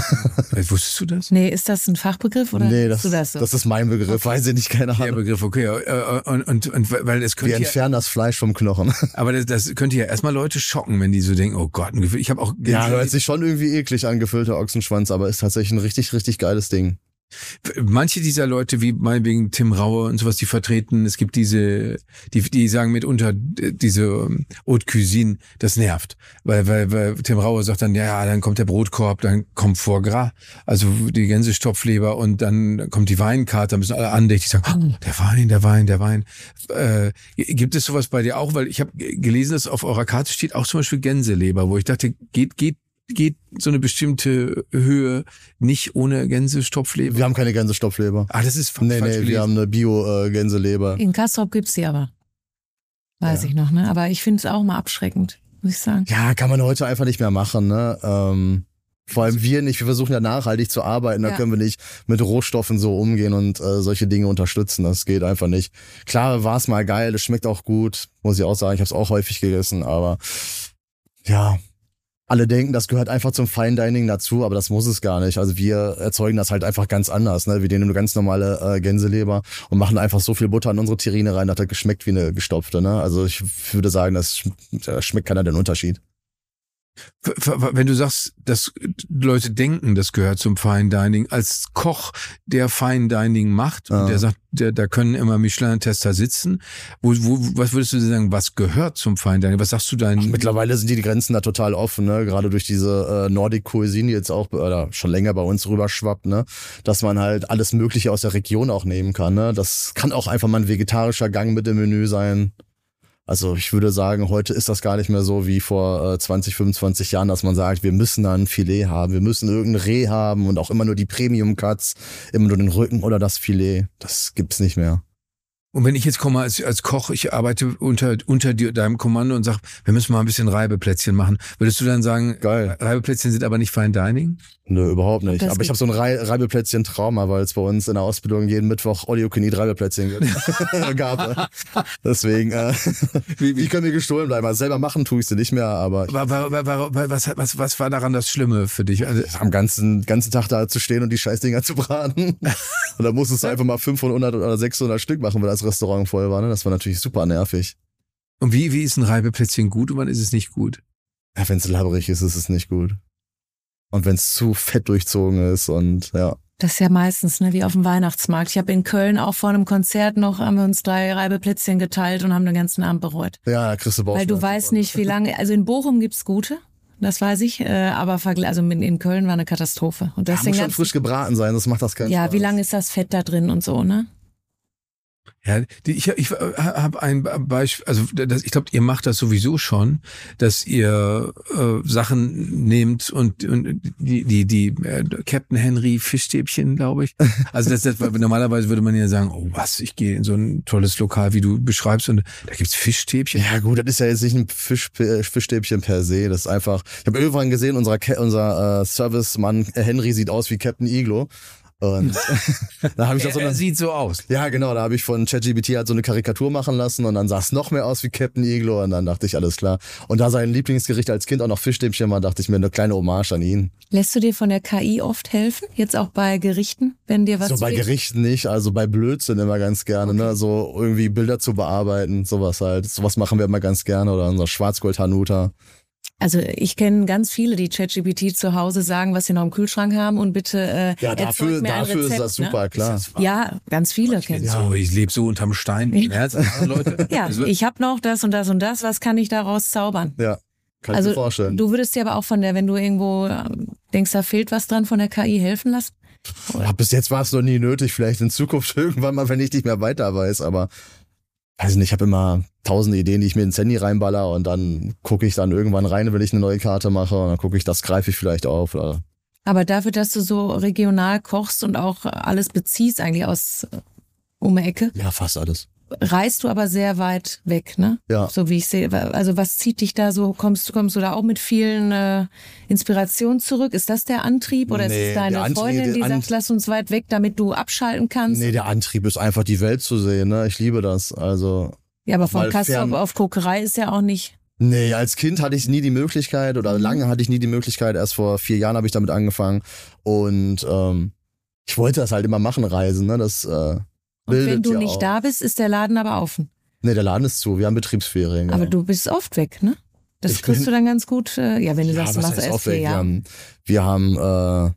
Äh, Wusstest du das? Nee, ist das ein Fachbegriff oder Nee, hast das, du das so? das ist mein Begriff, weiß ich nicht, keine Der Ahnung. Begriff, okay. äh, Und, und, und weil es Wir könnte ja, entfernen das Fleisch vom Knochen. aber das, das könnte ja erstmal Leute schocken, wenn die so denken, oh Gott, ein Gefühl. Ich habe auch Ja, hört sich schon irgendwie eklig an, gefüllter Ochsenschwanz, aber ist tatsächlich ein richtig, richtig geiles Ding. Manche dieser Leute, wie meinetwegen Tim Raue und sowas, die vertreten, es gibt diese, die, die sagen mitunter, diese Haute Cuisine, das nervt. Weil, weil, weil Tim Raue sagt dann, ja, ja, dann kommt der Brotkorb, dann kommt Foie Gras, also die Gänsestopfleber und dann kommt die Weinkarte, da müssen alle andächtig sagen, oh, der Wein, der Wein, der Wein. Äh, gibt es sowas bei dir auch? Weil ich habe gelesen, dass auf eurer Karte steht auch zum Beispiel Gänseleber, wo ich dachte, geht, geht, geht so eine bestimmte Höhe nicht ohne Gänsestopfleber? Wir haben keine Gänsestopfleber. Ah, das ist Nee, falsch nee, gelesen. wir haben eine Bio-Gänseleber. In Kastrop gibt's die aber. Weiß Ja. ich noch, ne? Aber ich finde es auch mal abschreckend, muss ich sagen. Ja, kann man heute einfach nicht mehr machen, ne? Ähm, vor allem wir nicht, wir versuchen ja nachhaltig zu arbeiten, da Ja. können wir nicht mit Rohstoffen so umgehen und äh, solche Dinge unterstützen, das geht einfach nicht. Klar, war es mal geil, es schmeckt auch gut, muss ich auch sagen, ich habe es auch häufig gegessen, aber ja, alle denken, das gehört einfach zum Fine Dining dazu, aber das muss es gar nicht. Also wir erzeugen das halt einfach ganz anders, ne? Wir nehmen eine ganz normale äh, Gänseleber und machen einfach so viel Butter in unsere Terrine rein, dass das geschmeckt wie eine gestopfte, ne? Also ich würde sagen, das sch- da schmeckt keiner den Unterschied. Wenn du sagst, dass Leute denken, das gehört zum Fine Dining, als Koch, der Fine Dining macht, Ah. und der sagt, der, da können immer Michelin-Tester sitzen, wo, wo, was würdest du sagen, was gehört zum Fine Dining? Was sagst du deinen? Mittlerweile sind die Grenzen da total offen, ne? Gerade durch diese äh, Nordic Cuisine, die jetzt auch oder schon länger bei uns rüberschwappt, ne? Dass man halt alles Mögliche aus der Region auch nehmen kann, ne? Das kann auch einfach mal ein vegetarischer Gang mit im Menü sein. Also ich würde sagen, heute ist das gar nicht mehr so wie vor äh, zwanzig, fünfundzwanzig Jahren, dass man sagt, wir müssen da ein Filet haben, wir müssen irgendein Reh haben und auch immer nur die Premium-Cuts, immer nur den Rücken oder das Filet. Das gibt's nicht mehr. Und wenn ich jetzt komme als, als Koch, ich arbeite unter, unter dir, deinem Kommando und sag, wir müssen mal ein bisschen Reibeplätzchen machen, würdest du dann sagen, Geil. Reibeplätzchen sind aber nicht Fine Dining? Nö, überhaupt nicht. Das Aber ich habe so ein Rei- Reibeplätzchen-Trauma, weil es bei uns in der Ausbildung jeden Mittwoch All You Can Eat Reibeplätzchen gibt. gab. Deswegen, äh, die können mir gestohlen bleiben. Also selber machen tue ich sie nicht mehr, aber War, war, war, war, was, was, was war daran das Schlimme für dich? Also, am ganzen, ganzen Tag da zu stehen und die Scheißdinger zu braten. Und dann musstest du einfach mal fünfhundert oder sechshundert Stück machen, weil das Restaurant voll war. Ne? Das war natürlich super nervig. und wie, wie ist ein Reibeplätzchen gut und wann ist es nicht gut? Ja, wenn es labberig ist, ist es nicht gut. Und wenn es zu fett durchzogen ist und ja. Das ist ja meistens, ne, wie auf dem Weihnachtsmarkt. Ich habe in Köln auch vor einem Konzert noch, haben wir uns drei Reibeplätzchen geteilt und haben den ganzen Abend bereut. Ja, da kriegst du Bauchschmerzen. Weil du weißt nicht, wie lange, also in Bochum gibt's gute, das weiß ich, äh, aber vergl- also in in Köln war eine Katastrophe. Und Ja, das muss schon ganzen, frisch gebraten sein, sonst macht das keinen ja, Spaß. wie lange ist das Fett da drin und so, ne? Ja, die, ich, ich habe ein Beispiel, also das, ich glaube, ihr macht das sowieso schon, dass ihr äh, Sachen nehmt und, und die die die äh, Captain Henry Fischstäbchen, glaube ich. Also das, das normalerweise würde man ja sagen, oh was, ich gehe in so ein tolles Lokal, wie du beschreibst, und da gibt's Fischstäbchen. Ja gut, das ist ja jetzt nicht ein Fisch, äh, Fischstäbchen per se, das ist einfach, ich habe irgendwann gesehen, unser, Ke- unser äh, Servicemann äh, Henry sieht aus wie Captain Iglo. Und da habe ich das so Er eine, sieht so aus. ja genau, da habe ich von ChatGPT halt so eine Karikatur machen lassen und dann sah es noch mehr aus wie Captain Iglo und dann dachte ich, alles klar. Und da sein Lieblingsgericht als Kind auch noch Fischstäbchen war, dachte ich mir, eine kleine Hommage an ihn. Lässt du dir von der K I oft helfen? Jetzt auch bei Gerichten, wenn dir was So bei fehlt? Gerichten nicht, also bei Blödsinn immer ganz gerne, ne? So irgendwie Bilder zu bearbeiten, sowas halt. Sowas machen wir immer ganz gerne oder unser Schwarzgold-Hanuta. Also ich kenne ganz viele, die ChatGPT zu Hause sagen, was sie noch im Kühlschrank haben und bitte äh, Ja, dafür, erzeug mir ein dafür ist Rezept, das super, ne? klar. Ja, ganz viele kennen Ja. So, ich lebe so unterm Stein. Ja, das sind andere Leute. Ja, Also, ich habe noch das und das und das, was kann ich daraus zaubern? Ja, kann Also ich mir vorstellen. du würdest dir aber auch von der, wenn du irgendwo ähm, denkst, da fehlt was dran, von der K I helfen lassen? Ja, bis jetzt war es noch nie nötig, vielleicht in Zukunft irgendwann mal, wenn ich nicht mehr weiter weiß, aber weiß nicht, ich habe immer tausende Ideen, die ich mir ins Handy reinballer und dann gucke ich dann irgendwann rein, wenn ich eine neue Karte mache und dann gucke ich, das greife ich vielleicht auf. Oder Aber dafür, dass du so regional kochst und auch alles beziehst eigentlich aus äh, um die Ecke, ja, fast alles. reist du aber sehr weit weg, ne? Ja. So wie ich sehe. Also was zieht dich da so? Kommst, kommst du da auch mit vielen äh, Inspirationen zurück? Ist das der Antrieb oder Nee, ist es deine der Antrieb- Freundin, die der sagt, Ant- lass uns weit weg, damit du abschalten kannst? Nee, der Antrieb ist einfach die Welt zu sehen, ne? Ich liebe das. Also, Ja, aber von mal Kastrop fern- auf Kokerei ist ja auch nicht. nee, als Kind hatte ich nie die Möglichkeit oder lange hatte ich nie die Möglichkeit. Erst vor vier Jahren habe ich damit angefangen und ähm, ich wollte das halt immer machen, reisen, ne? Das äh, Und bildet wenn du ja nicht auch. da bist, ist der Laden aber offen. Nee, der Laden ist zu. Wir haben Betriebsferien. Aber genau. du bist oft weg, ne? Das Ich kriegst bin- du dann ganz gut. Äh, ja, wenn du Ja, sagst, du was machst heißt erst aufweg? vier Wir Jahre. haben, wir haben äh,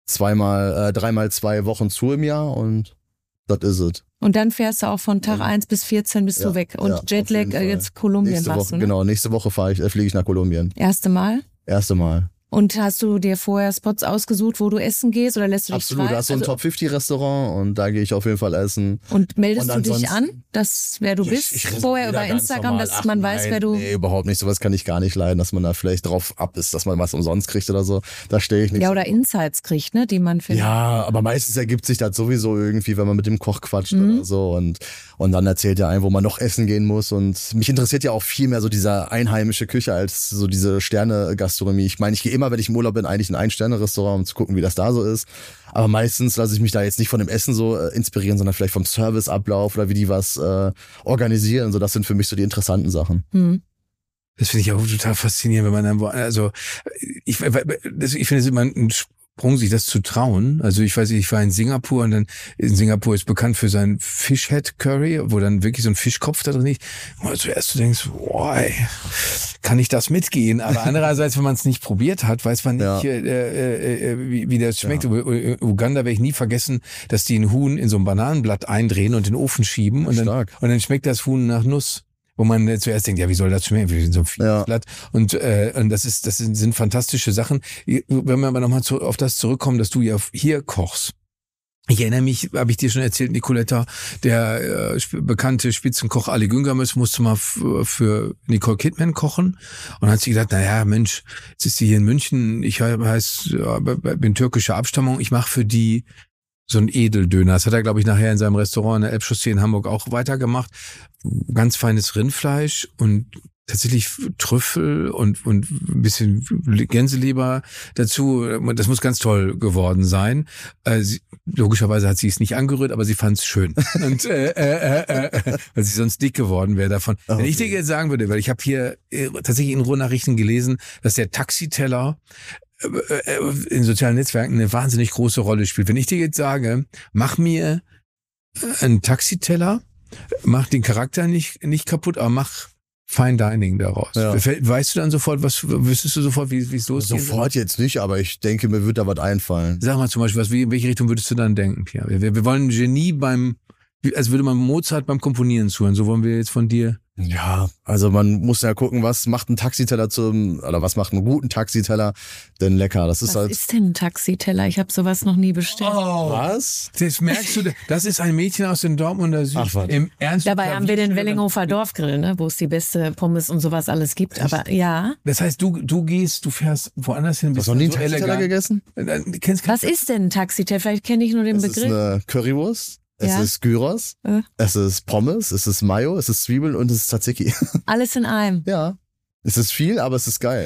zweimal, äh, dreimal zwei Wochen zu im Jahr und das is it. Und dann fährst du auch von Tag eins bis vierzehn bist Ja, du weg. Und ja, Jetlag, auf jeden äh, Fall. jetzt Kolumbien Nächste warst Woche, du, ne? Genau, nächste Woche fahre ich, äh, fliege ich nach Kolumbien. Erste Mal? Erste Mal. Und hast du dir vorher Spots ausgesucht, wo du essen gehst oder lässt du dich Absolut, frei? da ist so ein Also- Top fünfzig Restaurant und da gehe ich auf jeden Fall essen. Und meldest Und du dich ansonsten- an, dass wer du bist, Ich- ich vorher reserviere über da ganz Instagram, normal. dass Ach, man weiß, nein, wer du... Nee, überhaupt nicht. Sowas kann ich gar nicht leiden, dass man da vielleicht drauf ab ist, dass man was umsonst kriegt oder so. Da stehe ich nicht. Ja, so oder Insights kriegt, ne, die man findet. Ja, aber meistens ergibt sich das sowieso irgendwie, wenn man mit dem Koch quatscht Mhm. oder so und, und dann erzählt er einem, wo man noch essen gehen muss und mich interessiert ja auch viel mehr so diese einheimische Küche als so diese Sterne-Gastronomie. Ich meine, ich gehe immer, wenn ich im Urlaub bin, eigentlich in ein Sterne-Restaurant, um zu gucken, wie das da so ist. Aber meistens lasse ich mich da jetzt nicht von dem Essen so äh, inspirieren, sondern vielleicht vom Serviceablauf oder wie die was äh, organisieren. So, das sind für mich so die interessanten Sachen. Hm. Das finde ich auch total faszinierend, wenn man dann, wo- also ich, das, ich finde es immer ein Sprung, sich das zu trauen. Also ich weiß nicht, ich war in Singapur und dann, in Singapur ist bekannt für sein Fishhead Curry, wo dann wirklich so ein Fischkopf da drin liegt. Und zuerst du denkst, boah, ey, kann ich das mitgehen? Aber andererseits, wenn man es nicht probiert hat, weiß man nicht, Ja. äh, äh, äh, wie, wie das schmeckt. U- U- Uganda werde ich nie vergessen, dass die ein Huhn in so ein Bananenblatt eindrehen und in den Ofen schieben und dann, Stark. und dann schmeckt das Huhn nach Nuss. Wo man äh, zuerst denkt, ja, wie soll das schmecken? Wie so ein Ja. Blatt. Und, äh, und das ist, das sind, sind fantastische Sachen. Wenn wir aber nochmal zu, auf das zurückkommen, dass du ja hier kochst. Ich erinnere mich, habe ich dir schon erzählt, Nicoletta, der äh, sp- bekannte Spitzenkoch Ali Güngermes musste mal f- für Nicole Kidman kochen und hat sich gedacht, naja, Mensch, jetzt ist sie hier in München, ich heiß, ja, bin türkischer Abstammung, ich mache für die so ein Edeldöner. Das hat er, glaube ich, nachher in seinem Restaurant in der Elbchaussee in Hamburg auch weitergemacht. Ganz feines Rindfleisch und tatsächlich Trüffel und, und ein bisschen Gänseleber dazu. Das muss ganz toll geworden sein. Äh, sie, logischerweise hat sie es nicht angerührt, aber sie fand es schön. Und äh, äh, äh, äh, weil sie sonst dick geworden wäre davon. Okay. Wenn ich dir jetzt sagen würde, weil ich habe hier äh, tatsächlich in Ruhrnachrichten gelesen, dass der Taxiteller in sozialen Netzwerken eine wahnsinnig große Rolle spielt. Wenn ich dir jetzt sage, mach mir einen Taxiteller, mach den Charakter nicht, nicht kaputt, aber mach Fine Dining daraus. Ja. Weißt du dann sofort, was, wüsstest du sofort, wie wie es losgeht? Sofort jetzt nicht, aber ich denke, mir wird da was einfallen. Sag mal zum Beispiel, was, wie, in welche Richtung würdest du dann denken, Pierre? Wir, wir wollen ein Genie beim, als würde man Mozart beim Komponieren zuhören. So wollen wir jetzt von dir. Ja, also man muss ja gucken, was macht ein Taxiteller zum, oder was macht einen guten Taxiteller denn lecker? Das ist Was halt. ist denn ein Taxiteller? Ich habe sowas noch nie bestellt. Was? Das merkst du, das ist ein Mädchen aus dem Dortmunder Süden. Ach, was. Im Ernst. Dabei haben wir den Wellinghofer Dorfgrill, ne, wo es die beste Pommes und sowas alles gibt. Aber ja. Das heißt, du, du gehst, du fährst woanders hin, Hast bist du noch nie einen so Taxiteller elegant. gegessen? Äh, Kennst, Was ist denn ein Taxiteller? Vielleicht kenne ich nur den Es ist Begriff. eine Currywurst, es Ja. ist Gyros, Äh. es ist Pommes, es ist Mayo, es ist Zwiebeln und es ist Tzatziki. Alles in einem. Ja. Es ist viel, aber es ist geil.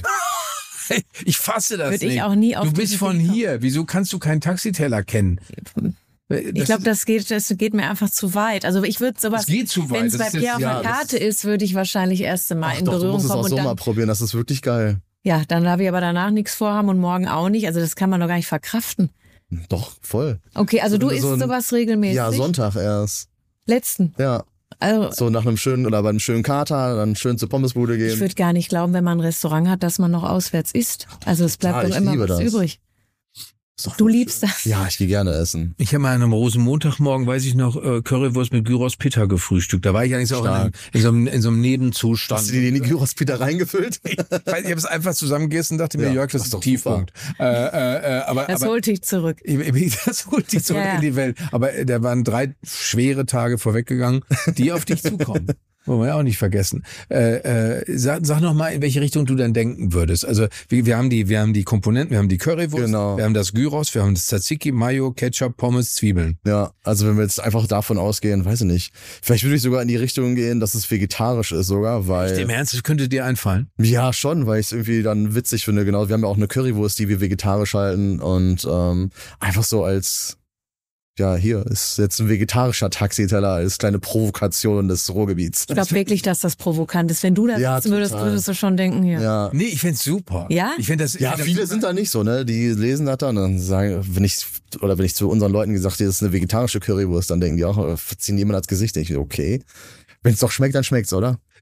Ich fasse das Würde nicht. ich auch nie auf Du bist diese von Idee kommen. hier. Wieso kannst du keinen Taxiteller kennen? Ich glaube, das geht, das geht mir einfach zu weit. Also ich würde sowas, Das geht zu weit. wenn es Das bei ist jetzt- Pierre auf ja, der das- Karte ist, würde ich wahrscheinlich erst mal Ach in doch, du Berührung musst es kommen auch und so dann, mal probieren, das ist wirklich geil. ja, dann darf ich aber danach nichts vorhaben und morgen auch nicht. Also das kann man doch gar nicht verkraften. Doch, voll. Okay, also du Wenn du isst so ein- sowas regelmäßig? Ja, Sonntag erst. Letzten. Ja. Also So nach einem schönen oder bei einem schönen Kater, dann schön zur Pommesbude ich gehen. würde gar nicht glauben, wenn man ein Restaurant hat, dass man noch auswärts isst. Also es bleibt Ja, doch ich immer liebe was das. übrig. Ist doch Du voll liebst schön. das. Ja, ich gehe gerne essen. Ich habe mal an einem Rosenmontagmorgen, weiß ich noch, äh, Currywurst mit Gyros Pita gefrühstückt. Da war ich eigentlich auch in, einem, in, so einem, in so einem Nebenzustand. Hast du dir die Gyros Pita reingefüllt? ich habe es einfach zusammengegessen und dachte mir, Ja, Jörg, das das ist ist der doch Tiefpunkt. Äh, äh, äh, aber, Das aber holt dich zurück. Ich- ich- Das holt dich zurück Ja, ja. in die Welt. Aber äh, da waren drei schwere Tage vorweggegangen, die auf dich zukommen. Wollen wir ja auch nicht vergessen. Äh, äh, sag, sag noch mal, in welche Richtung du dann denken würdest. Also wir, wir haben die, wir haben die Komponenten, wir haben die Currywurst, Genau. wir haben das Gyros, wir haben das Tzatziki, Mayo, Ketchup, Pommes, Zwiebeln. Ja, also wenn wir jetzt einfach davon ausgehen, weiß ich nicht. Vielleicht würde ich sogar in die Richtung gehen, dass es vegetarisch ist sogar, weil... Im Ernst, das könnte dir einfallen. Ja, schon, weil ich es irgendwie dann witzig finde. Genau, wir haben ja auch eine Currywurst, die wir vegetarisch halten und ähm, einfach so als... Ja, hier ist jetzt ein vegetarischer Taxiteller als kleine Provokation des Ruhrgebiets. Ich glaube wirklich, dass das provokant ist. Wenn du das Ja, sitzen würdest, total. würdest du schon denken, ja. Ja. Nee, ich find's super. Ja? Ich find das, ich Ja, find das viele super. sind da nicht so, ne? Die lesen das dann und sagen, wenn ich, oder wenn ich zu unseren Leuten gesagt habe, das ist eine vegetarische Currywurst, dann denken die auch, äh, verziehen jemand als Gesicht. Ich, okay. Wenn es doch schmeckt, dann schmeckt's, oder?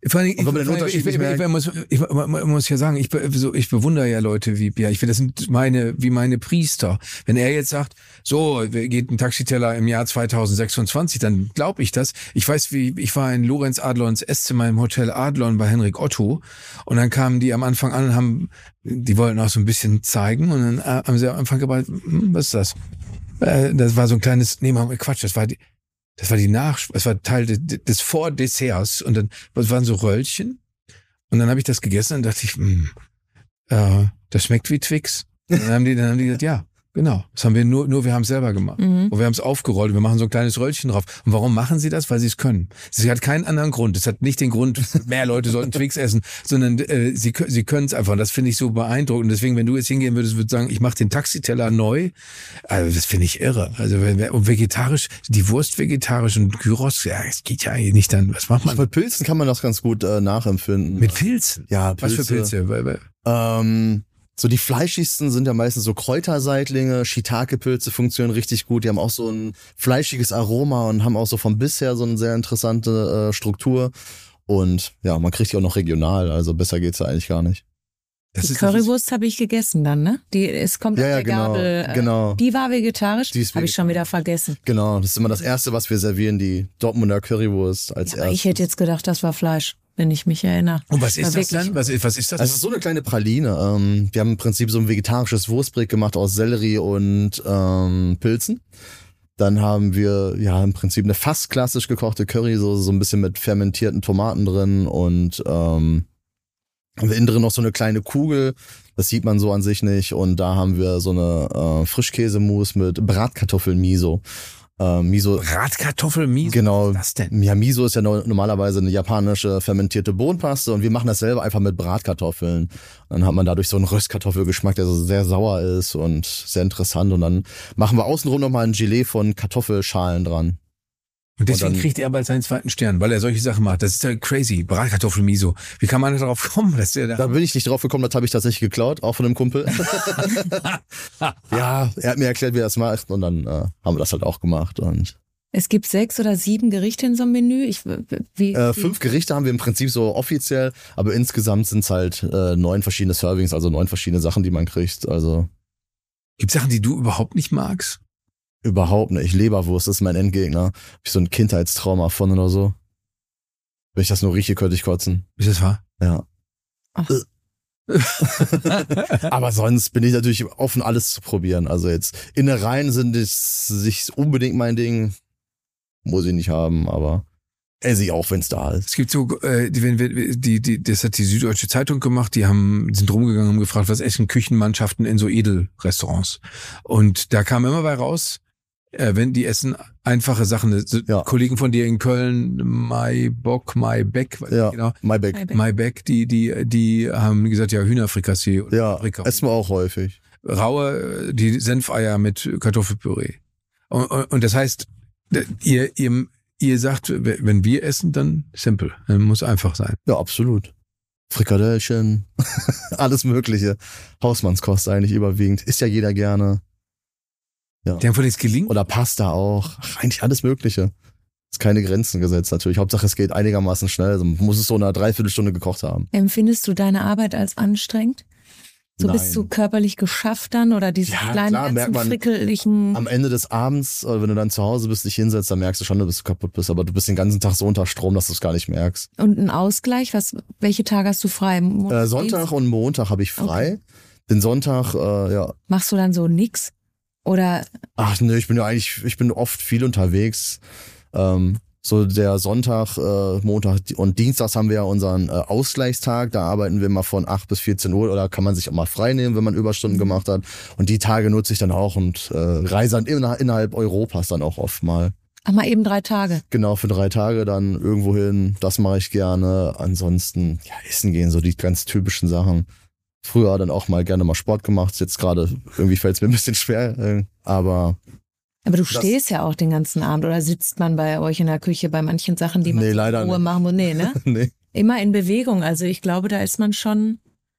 Vor allem, ich, Und wenn man den ich, Unterschied ich, nicht ich, merkt. ich, muss, ich, man muss ja sagen, ich, be- so, ich bewundere ja Leute wie Pierre. Ich finde, das sind meine, wie meine Priester. Wenn er jetzt sagt, so, geht ein Taxiteller im Jahr zweitausendsechsundzwanzig, dann glaube ich das. Ich weiß, wie, ich war in Lorenz Adlons Esszimmer im Hotel Adlon bei Henrik Otto und dann kamen die am Anfang an und haben, die wollten auch so ein bisschen zeigen und dann äh, haben sie am Anfang gemeint, hm, was ist das? Äh, das war so ein kleines, nee, mal Quatsch, das war die, das war die Nach, das war Teil des, des Vordesserts und dann, das waren so Röllchen und dann habe ich das gegessen und dachte ich, hm, äh, das schmeckt wie Twix. Und dann haben die, dann haben die gesagt, ja, genau, das haben wir nur, nur wir haben es selber gemacht. Mhm. Und wir haben es aufgerollt und wir machen so ein kleines Röllchen drauf. Und warum machen sie das? Weil sie es können. Es hat keinen anderen Grund. Es hat nicht den Grund, mehr Leute sollten Twix essen, sondern äh, sie, sie können es einfach. Und das finde ich so beeindruckend. Deswegen, wenn du jetzt hingehen würdest, würde ich sagen, ich mache den Taxiteller neu. Also das finde ich irre. Also und vegetarisch, die Wurst vegetarisch und Gyros, ja, das geht ja eigentlich nicht dann. Was macht man? Mit Pilzen kann man das ganz gut äh, nachempfinden. Mit Pilzen? Ja, Was Pilze. für Pilze? Weil- weil- Ähm, so die fleischigsten sind ja meistens so Kräuterseitlinge, Shiitake-Pilze funktionieren richtig gut. Die haben auch so ein fleischiges Aroma und haben auch so vom Biss her so eine sehr interessante äh, Struktur. Und ja, man kriegt die auch noch regional, also besser geht's ja eigentlich gar nicht. Das Die ist, das ist, Currywurst habe ich gegessen dann, ne? Die, es kommt Ja, auf ja, der genau, Gabel. äh, genau. Die war vegetarisch, Die ist habe ich schon wieder vergessen. Genau, das ist immer das Erste, was wir servieren, die Dortmunder Currywurst als Ja, aber erstes. ich hätte jetzt gedacht, das war Fleisch, wenn ich mich erinnere. und was War ist das wirklich- dann? Was, ist- was ist das? Also es ist so eine kleine Praline. Ähm, wir haben im Prinzip so ein vegetarisches Wurstbrett gemacht aus Sellerie und ähm, Pilzen. Dann haben wir ja im Prinzip eine fast klassisch gekochte Currysoße, so ein bisschen mit fermentierten Tomaten drin und ähm, haben wir innen drin noch so eine kleine Kugel. Das sieht man so an sich nicht. Und da haben wir so eine äh, Frischkäsemousse mit Bratkartoffeln-Miso. Äh, Miso Bratkartoffel, Miso? Genau. Was ist das denn? Ja, Miso ist ja no- normalerweise eine japanische fermentierte Bohnenpaste und wir machen das selber einfach mit Bratkartoffeln. Dann hat man dadurch so einen Röstkartoffelgeschmack, der so sehr sauer ist und sehr interessant. Und dann machen wir außenrum nochmal ein Gelee von Kartoffelschalen dran. Und deswegen dann- kriegt er bald seinen zweiten Stern, weil er solche Sachen macht. Das ist ja crazy. Bratkartoffel Miso. Wie kann man da drauf kommen, dass der Da da... bin ich nicht drauf gekommen, das habe ich tatsächlich geklaut, auch von einem Kumpel. Ja, er hat mir erklärt, wie er das macht und dann äh, haben wir das halt auch gemacht. Und Es gibt sechs oder sieben Gerichte in so einem Menü. Ich, wie, äh, wie- fünf Gerichte haben wir im Prinzip so offiziell, aber insgesamt sind es halt äh, neun verschiedene Servings, also neun verschiedene Sachen, die man kriegt. Also Gibt Sachen, die du überhaupt nicht magst? überhaupt nicht. Leberwurst ist mein Endgegner. Hab ich so ein Kindheitstrauma von oder so. Wenn ich das nur rieche, könnte ich kotzen. Ist das wahr? Ja. Ach. Aber sonst bin ich natürlich offen, alles zu probieren. Also jetzt Innereien sind es sich unbedingt mein Ding. Muss ich nicht haben, aber esse ich auch, wenn es da ist. Es gibt so, äh, die, wenn wir- die, die, das hat die Süddeutsche Zeitung gemacht, die haben, sind rumgegangen und haben gefragt, was essen Küchenmannschaften in so Edelrestaurants. Und da kam immer bei raus, äh, wenn die essen einfache Sachen. So Ja. Kollegen von dir in Köln, Mai Bock, Mai Beck, weiß Ja, nicht genau. my bag. Mai Beck. Mai Beck, die, die, die haben gesagt, ja, Hühnerfrikassee oder Ja, Paprika. essen wir auch häufig. Raue, die Senfeier mit Kartoffelpüree. Und, und, und das heißt, ihr, ihr, ihr sagt, wenn wir essen, dann simpel. Dann muss einfach sein. Ja, absolut. Frikadellchen, alles mögliche. Hausmannskost eigentlich überwiegend. Isst ja jeder gerne. Ja. Die haben von nichts gelingt. Oder Pasta auch. Ach, eigentlich alles mögliche. Ist keine Grenzen gesetzt natürlich. Hauptsache es geht einigermaßen schnell. Also man muss es so in einer Dreiviertelstunde gekocht haben. Empfindest du deine Arbeit als anstrengend? So Nein. bist du körperlich geschafft dann oder diese Ja, kleinen klar, merkt ganzen man frickeligen... Am Ende des Abends, äh, wenn du dann zu Hause bist, dich hinsetzt, dann merkst du schon, dass du kaputt bist. Aber du bist den ganzen Tag so unter Strom, dass du es gar nicht merkst. Und ein Ausgleich, was, welche Tage hast du frei? Montag, Äh, Sonntag Dienstag? und Montag habe ich frei. Den Sonntag, äh, ja. Machst du dann so nix? Oder Ach nee, ich bin ja eigentlich, ich bin oft viel unterwegs. Ähm, so der Sonntag, äh, Montag und Dienstags haben wir ja unseren äh, Ausgleichstag. Da arbeiten wir mal von acht bis vierzehn Uhr oder kann man sich auch mal frei nehmen, wenn man Überstunden gemacht hat. Und die Tage nutze ich dann auch und äh, reise dann inner- innerhalb Europas dann auch oft mal. ach mal eben drei Tage. Genau, für drei Tage dann irgendwo hin. Das mache ich gerne. Ansonsten, ja, essen gehen, so die ganz typischen Sachen. Früher dann auch mal gerne mal Sport gemacht. Jetzt gerade irgendwie fällt es mir ein bisschen schwer. Äh, aber Aber du Das- stehst ja auch den ganzen Abend oder sitzt man bei euch in der Küche bei manchen Sachen, die man Nee, so in leider Ruhe nicht. machen muss? Nee, ne? nee. Immer in Bewegung. Also ich glaube, da ist man schon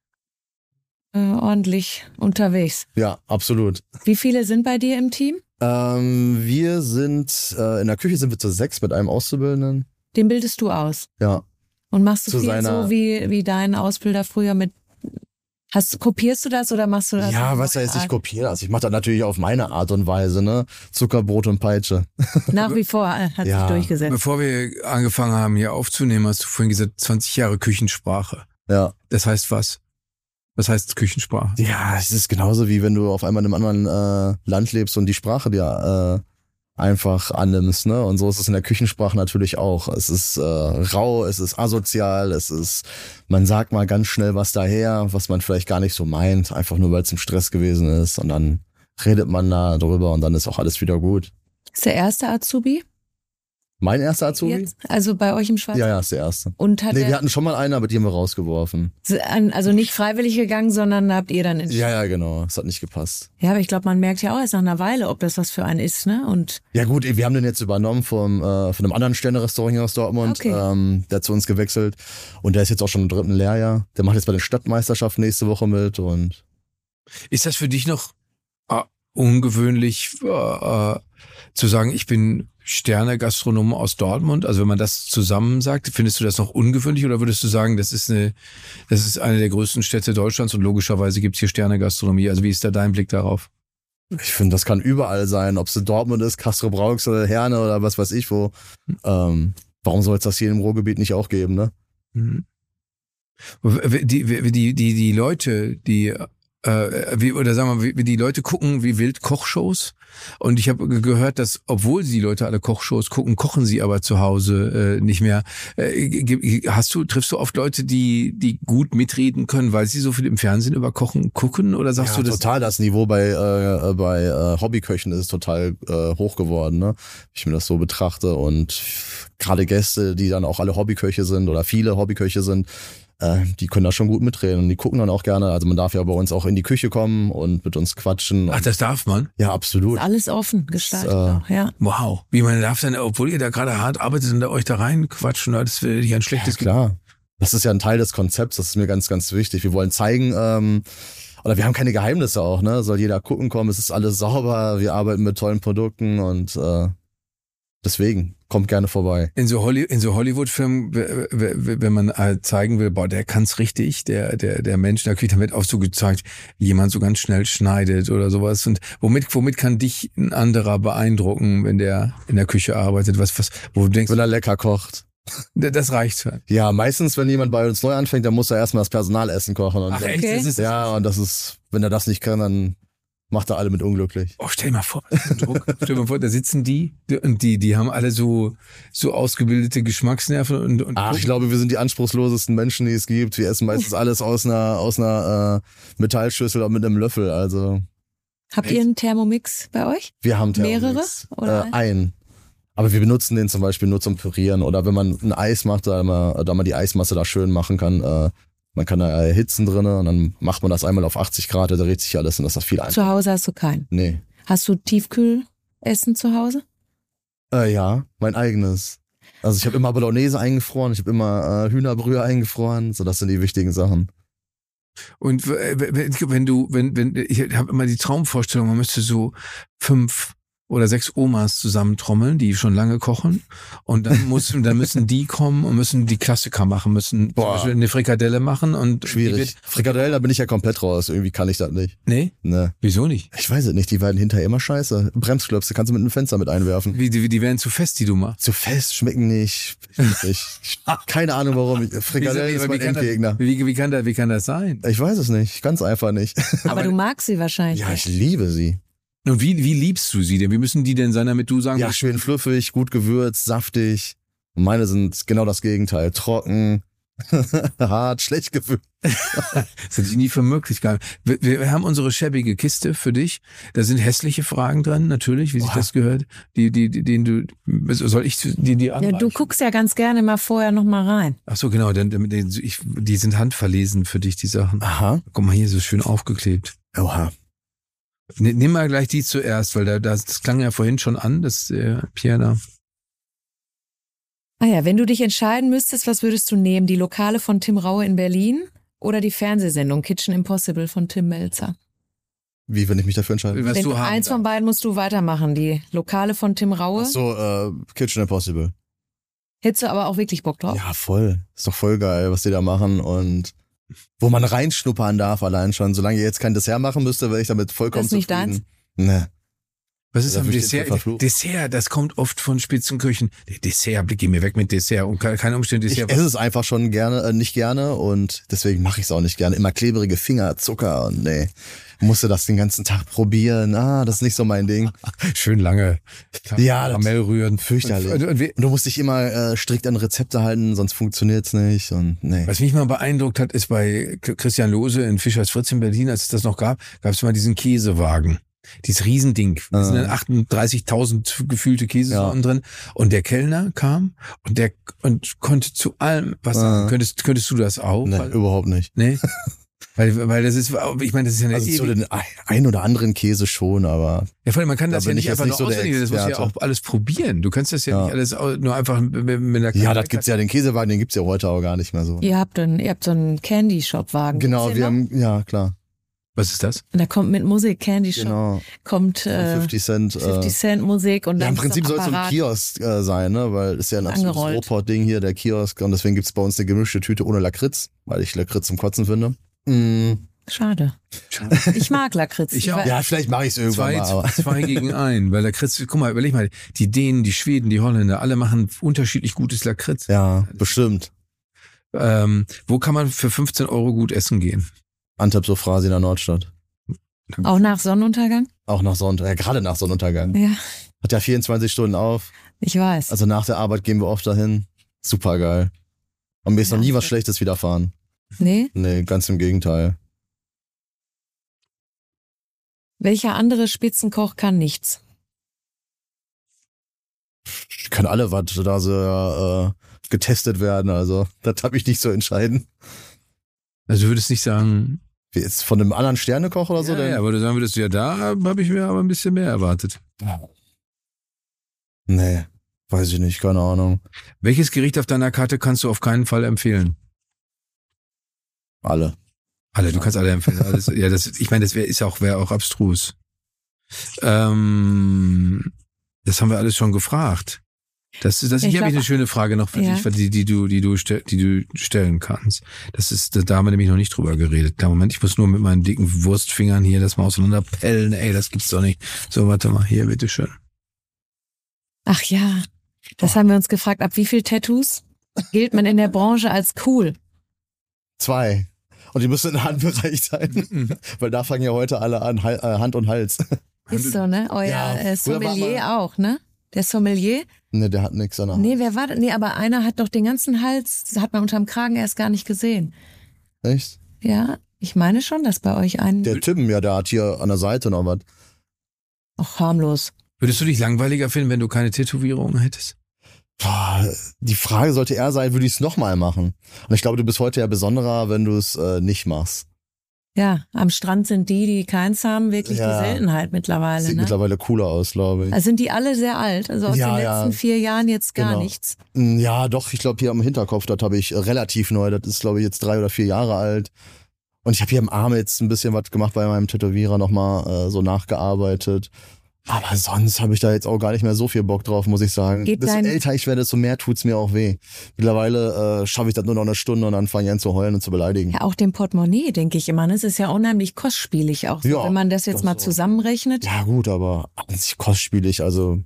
äh, ordentlich unterwegs. Ja, absolut. Wie viele sind bei dir im Team? Ähm, wir sind, äh, in der Küche sind wir zu sechs mit einem Auszubildenden. Den bildest du aus. Ja. Und machst du zu viel seiner- so wie, wie dein Ausbilder früher mit, hast, kopierst du das oder machst du das? Ja, auf was neue heißt, ich Art? kopiere das. Ich mache das natürlich auf meine Art und Weise, ne? Zuckerbrot und Peitsche. Nach wie vor äh, hat Ja. sich durchgesetzt. Bevor wir angefangen haben, hier aufzunehmen, hast du vorhin gesagt, zwanzig Jahre Küchensprache. Ja. Das heißt was? Was heißt Küchensprache? Ja, es ist genauso wie wenn du auf einmal in einem anderen äh, Land lebst und die Sprache dir äh, einfach annimmst, ne? Und so ist es in der Küchensprache natürlich auch. Es ist äh, rau, es ist asozial, es ist, man sagt mal ganz schnell was daher, was man vielleicht gar nicht so meint, einfach nur weil es im Stress gewesen ist und dann redet man da drüber und dann ist auch alles wieder gut. Ist der erste Azubi? Mein erster Azubi? Jetzt? Also bei euch im Schwarz? Ja, ja, ist der erste. Und hat Nee, er, wir hatten schon mal einen, aber die haben wir rausgeworfen. also nicht freiwillig gegangen, sondern habt ihr dann entschieden? Ja, ja, genau. Es hat nicht gepasst. Ja, aber ich glaube, man merkt ja auch erst nach einer Weile, ob das was für einen ist, ne? Und Ja gut, wir haben den jetzt übernommen vom, äh, von einem anderen Sterne-Restaurant hier aus Dortmund. Okay. Ähm, der hat zu uns gewechselt. Und der ist jetzt auch schon im dritten Lehrjahr. Der macht jetzt bei den Stadtmeisterschaften nächste Woche mit. Und Ist das für dich noch äh, ungewöhnlich äh, äh, zu sagen, ich bin Sterne-Gastronom aus Dortmund? Also wenn man das zusammen sagt, findest du das noch ungewöhnlich oder würdest du sagen, das ist eine, das ist eine der größten Städte Deutschlands und logischerweise gibt's hier Sterne-Gastronomie? Also wie ist da dein Blick darauf? ich finde, das kann überall sein. Ob es in Dortmund ist, Castrop-Rauxel, Herne oder was weiß ich wo. Ähm, warum soll es das hier im Ruhrgebiet nicht auch geben, ne? Mhm. Die, die, die, die, die Leute, die, äh, wie, oder sagen wir, wie, die Leute gucken wie wild Kochshows. Und ich habe gehört, dass, obwohl die Leute alle Kochshows gucken, kochen sie aber zu Hause äh, nicht mehr. Äh, hast du, triffst du oft Leute, die, die gut mitreden können, weil sie so viel im Fernsehen über Kochen gucken? Oder sagst Ja, du das? total. Das Niveau bei, äh, bei äh, Hobbyköchen ist total äh, hoch geworden, ne? Wenn ich mir das so betrachte. Und gerade Gäste, die dann auch alle Hobbyköche sind oder viele Hobbyköche sind, äh, die können da schon gut mitreden und die gucken dann auch gerne. Also man darf ja bei uns auch in die Küche kommen und mit uns quatschen. Ach, das darf man? Ja, absolut. ist alles offen gestaltet Das, äh, auch, ja. Wow. Wie man darf dann, obwohl ihr da gerade hart arbeitet und da euch da reinquatschen, das wäre ja ein Ja, schlechtes klar. Das ist ja ein Teil des Konzepts, das ist mir ganz, ganz wichtig. Wir wollen zeigen, ähm, oder wir haben keine Geheimnisse auch, ne? Soll jeder gucken kommen, es ist alles sauber, wir arbeiten mit tollen Produkten und äh, deswegen, kommt gerne vorbei. In so, Holly, in so Hollywood-Filmen, w- w- wenn man halt zeigen will, boah, der kann's richtig, der, der, der Mensch, da kriegt damit auch so gezeigt, wie jemand so ganz schnell schneidet oder sowas. Und womit, womit kann dich ein anderer beeindrucken, wenn der in der Küche arbeitet? Was, was, wo du denkst, Wenn er lecker kocht. das reicht halt. Ja, meistens, wenn jemand bei uns neu anfängt, dann muss er erstmal das Personalessen kochen. Und Ach dann, echt? Okay. Das ist, Ja, und das ist, wenn er das nicht kann, dann macht er alle mit unglücklich. Oh, stell dir mal vor, Druck. Stell dir mal vor, da sitzen die und die, die haben alle so, so ausgebildete Geschmacksnerven und, und Ach, ich glaube, wir sind die anspruchslosesten Menschen, die es gibt. Wir essen meistens alles aus einer, aus einer äh, Metallschüssel und mit einem Löffel. Also Habt ihr einen Thermomix bei euch? wir haben Mehrere, Thermomix. oder Äh, einen. Aber wir benutzen den zum Beispiel nur zum Pürieren oder wenn man ein Eis macht, da man, da man die Eismasse da schön machen kann. Äh, man kann da erhitzen drinnen und dann macht man das einmal auf achtzig Grad, da dreht sich alles und das ist viel einfacher. Zu Hause hast du keinen. Nee. Hast du Tiefkühlessen zu Hause? Äh, ja, mein eigenes. Also ich habe immer Bolognese eingefroren, ich habe immer äh, Hühnerbrühe eingefroren, so das sind die wichtigen Sachen. Und w- w- wenn du, wenn, wenn, ich habe immer die Traumvorstellung, man müsste so fünf oder sechs Omas zusammentrommeln, die schon lange kochen. Und dann muss, dann müssen die kommen und müssen die Klassiker machen, müssen Boah. zum Beispiel eine Frikadelle machen und die Schwierig. wird- Frikadellen, da bin ich ja komplett raus. Irgendwie kann ich das nicht. Nee? Ne. Wieso nicht? Ich weiß es nicht, die werden hinterher immer scheiße. Bremsklöpse kannst du mit einem Fenster mit einwerfen. Wie, die, die werden zu fest, die du machst. Zu fest, schmecken nicht. Ich, ich, keine Ahnung warum. Ich, Frikadellen Wieso- ist mein wie kann das- Endgegner. Wie, wie, kann das, wie kann das sein? Ich weiß es nicht, ganz einfach nicht. Aber, du magst sie wahrscheinlich. Ja, ich liebe sie. Und wie, wie liebst du sie denn? Wie müssen die denn sein, damit du sagen Ja, kannst, schön fluffig, gut gewürzt, saftig. Und meine sind genau das Gegenteil. Trocken, hart, schlecht gewürzt. das hätte ich nie für möglich gehalten. Wir, wir haben unsere schäbige Kiste für dich. Da sind hässliche Fragen dran, natürlich, wie sich Boah. das gehört. Die, die, die, den du, soll ich die, die Ja, anreichen? du guckst ja ganz gerne mal vorher noch mal rein. Ach so, genau, denn, denn, denn ich, die sind handverlesen für dich, die Sachen. Aha. Guck mal hier, so schön aufgeklebt. Oha. N- Nimm mal gleich die zuerst, weil da, das, das klang ja vorhin schon an, das äh, Pierre da. Ah ja, wenn du dich entscheiden müsstest, was würdest du nehmen? Die Lokale von Tim Raue in Berlin oder die Fernsehsendung Kitchen Impossible von Tim Melzer? Wie, wenn ich mich dafür entscheide? Was Wenn du haben eins von beiden musst du weitermachen. Die Lokale von Tim Raue Ach so, äh, Kitchen Impossible. Hättest du aber auch wirklich Bock drauf? Ja, voll. Ist doch voll geil, was die da machen und wo man reinschnuppern darf allein schon. Solange ihr jetzt kein Dessert machen müsste, wäre ich damit vollkommen Das ist nicht zufrieden. Nee. Was ist Da am würd ich jetzt Dessert? verfluchen. Dessert, das kommt oft von Spitzenküchen. Der Dessert, geh mir weg mit Dessert und keine, keine Umstände Ich Dessert. esse es einfach schon gerne, äh, nicht gerne und deswegen mache ich es auch nicht gerne. Immer klebrige Finger, Zucker und nee. Musste das den ganzen Tag probieren. Ah, das ist nicht so mein Ding. Schön lange. Ja, das- Karamell rühren. Fürchterlich. Und, und, und, Und du musst dich immer äh, strikt an Rezepte halten, sonst funktioniert's nicht und nee. was mich mal beeindruckt hat, ist bei Christian Lose in Fischers Fritz in Berlin, als es das noch gab, gab es mal diesen Käsewagen. Dieses Riesending. Da sind dann achtunddreißigtausend gefühlte Käsesorten drin. Und der Kellner kam und der und konnte zu allem was sagen. Ah. Könntest, könntest du das auch? Nee, Weil, überhaupt nicht. nee? weil, weil das ist, ich meine, das ist ja eine Also zu ewig- den ein oder anderen Käse schon, aber Ja, vor allem, man kann Da das ja bin nicht ich jetzt einfach nicht nur so der auswendig, das muss ja Experte. auch alles probieren. Du kannst das ja, Ja. nicht alles au- nur einfach mit, mit einer ja, das gibt's ja, den Käsewagen, den gibt's ja heute auch gar nicht mehr so. Ihr habt einen, ihr habt so einen Candy-Shop-Wagen. Genau, Gibt's den wir noch? haben, ja klar, Was ist das? Und da kommt mit Musik, Candy Shop, genau. kommt äh, fünfzig Cent. Äh, fünfzig Cent Musik und ja, dann im Prinzip ist soll es so ein Apparat. Kiosk äh, sein, ne, weil ist ja ein absolutes Angerollt. Ruhrpott-Ding hier, der Kiosk und deswegen gibt's bei uns eine gemischte Tüte ohne Lakritz, weil ich Lakritz zum Kotzen finde. Mm. Schade. Ich mag Lakritz. Ich auch. weiß- Ja, vielleicht mache ich es irgendwann Zwei, mal, aber zwei gegen ein, weil Lakritz, guck mal, überleg mal, die Dänen, die Schweden, die Holländer, alle machen unterschiedlich gutes Lakritz. ja, bestimmt. Ähm, wo kann man für fünfzehn Euro gut essen gehen? Antep Sophrasi in der Nordstadt. Auch nach Sonnenuntergang? Auch nach Sonntag, ja, gerade nach Sonnenuntergang. Ja, Hat ja vierundzwanzig Stunden auf. ich weiß. Also nach der Arbeit gehen wir oft dahin. Super geil. Und mir ist noch Ja, nie was das- Schlechtes widerfahren. Nee? Nee, ganz im Gegenteil. Welcher andere Spitzenkoch kann nichts? Ich kann alle, was da so äh, getestet werden. Also, das habe ich nicht so entscheiden. Also du würdest nicht sagen, Wie jetzt von einem anderen Sternekoch oder so? ja, denn? ja, aber du sagen würdest, ja, da habe ich mir aber ein bisschen mehr erwartet. Nee, weiß ich nicht, keine Ahnung. Welches Gericht auf deiner Karte kannst du auf keinen Fall empfehlen? Alle. Alle, du kannst alle empfehlen. Alles, ja, das, ich meine, das wäre ist auch wäre auch abstrus. Ähm, das haben wir alles schon gefragt. Das, das Ich hier habe ich glaub- eine schöne Frage noch für Ja. dich, die, die du, die du, stell- die du stellen kannst. Das ist, da haben wir nämlich noch nicht drüber geredet. Klar, Moment, ich muss nur mit meinen dicken Wurstfingern hier das mal auseinanderpellen. Ey, das gibt's doch nicht. So, warte mal, hier, bitteschön. Ach ja, das haben wir uns gefragt. Ab wie viel Tattoos gilt man in der Branche als cool? Zwei. Und die müssen in Handbereich sein. Weil da fangen ja heute alle an, Hal- äh, Hand und Hals. Ist so, ne? Euer Ja, äh, früher war Sommelier mal- auch, ne? Der Sommelier? Ne, der hat nix an der Hand. Nee, wer war das? Nee, aber einer hat doch den ganzen Hals, das hat man unterm Kragen erst gar nicht gesehen. Echt? Ja, ich meine schon, dass bei euch ein... Der Tim, ja, der hat hier an der Seite noch was. Ach, harmlos. Würdest du dich langweiliger finden, wenn du keine Tätowierungen hättest? Boah, die Frage sollte eher sein, würde ich es nochmal machen? Und ich glaube, du bist heute ja besonderer, wenn du es äh, nicht machst. Ja, am Strand sind die, die keins haben, wirklich Ja. die Seltenheit mittlerweile. Sieht Ne? mittlerweile cooler aus, glaube ich. Also sind die alle sehr alt, also aus Ja, den ja. letzten vier Jahren jetzt gar Genau. nichts. Mm, Ja, doch, ich glaube hier am Hinterkopf, das habe ich äh, relativ neu. Das ist, glaube ich, jetzt drei oder vier Jahre alt. Und ich habe hier am Arm jetzt ein bisschen was gemacht bei meinem Tätowierer, nochmal äh, so nachgearbeitet. Aber sonst habe ich da jetzt auch gar nicht mehr so viel Bock drauf, muss ich sagen. Geht Desto dein- älter ich werde, desto mehr tut's mir auch weh. Mittlerweile äh, schaffe ich das nur noch eine Stunde und dann fange ich an zu heulen und zu beleidigen. Ja, auch dem Portemonnaie, denke ich immer. Ne? Es ist ja unheimlich kostspielig auch. So, Ja, wenn man das jetzt das mal auch. zusammenrechnet. Ja gut, aber an sich kostspielig, also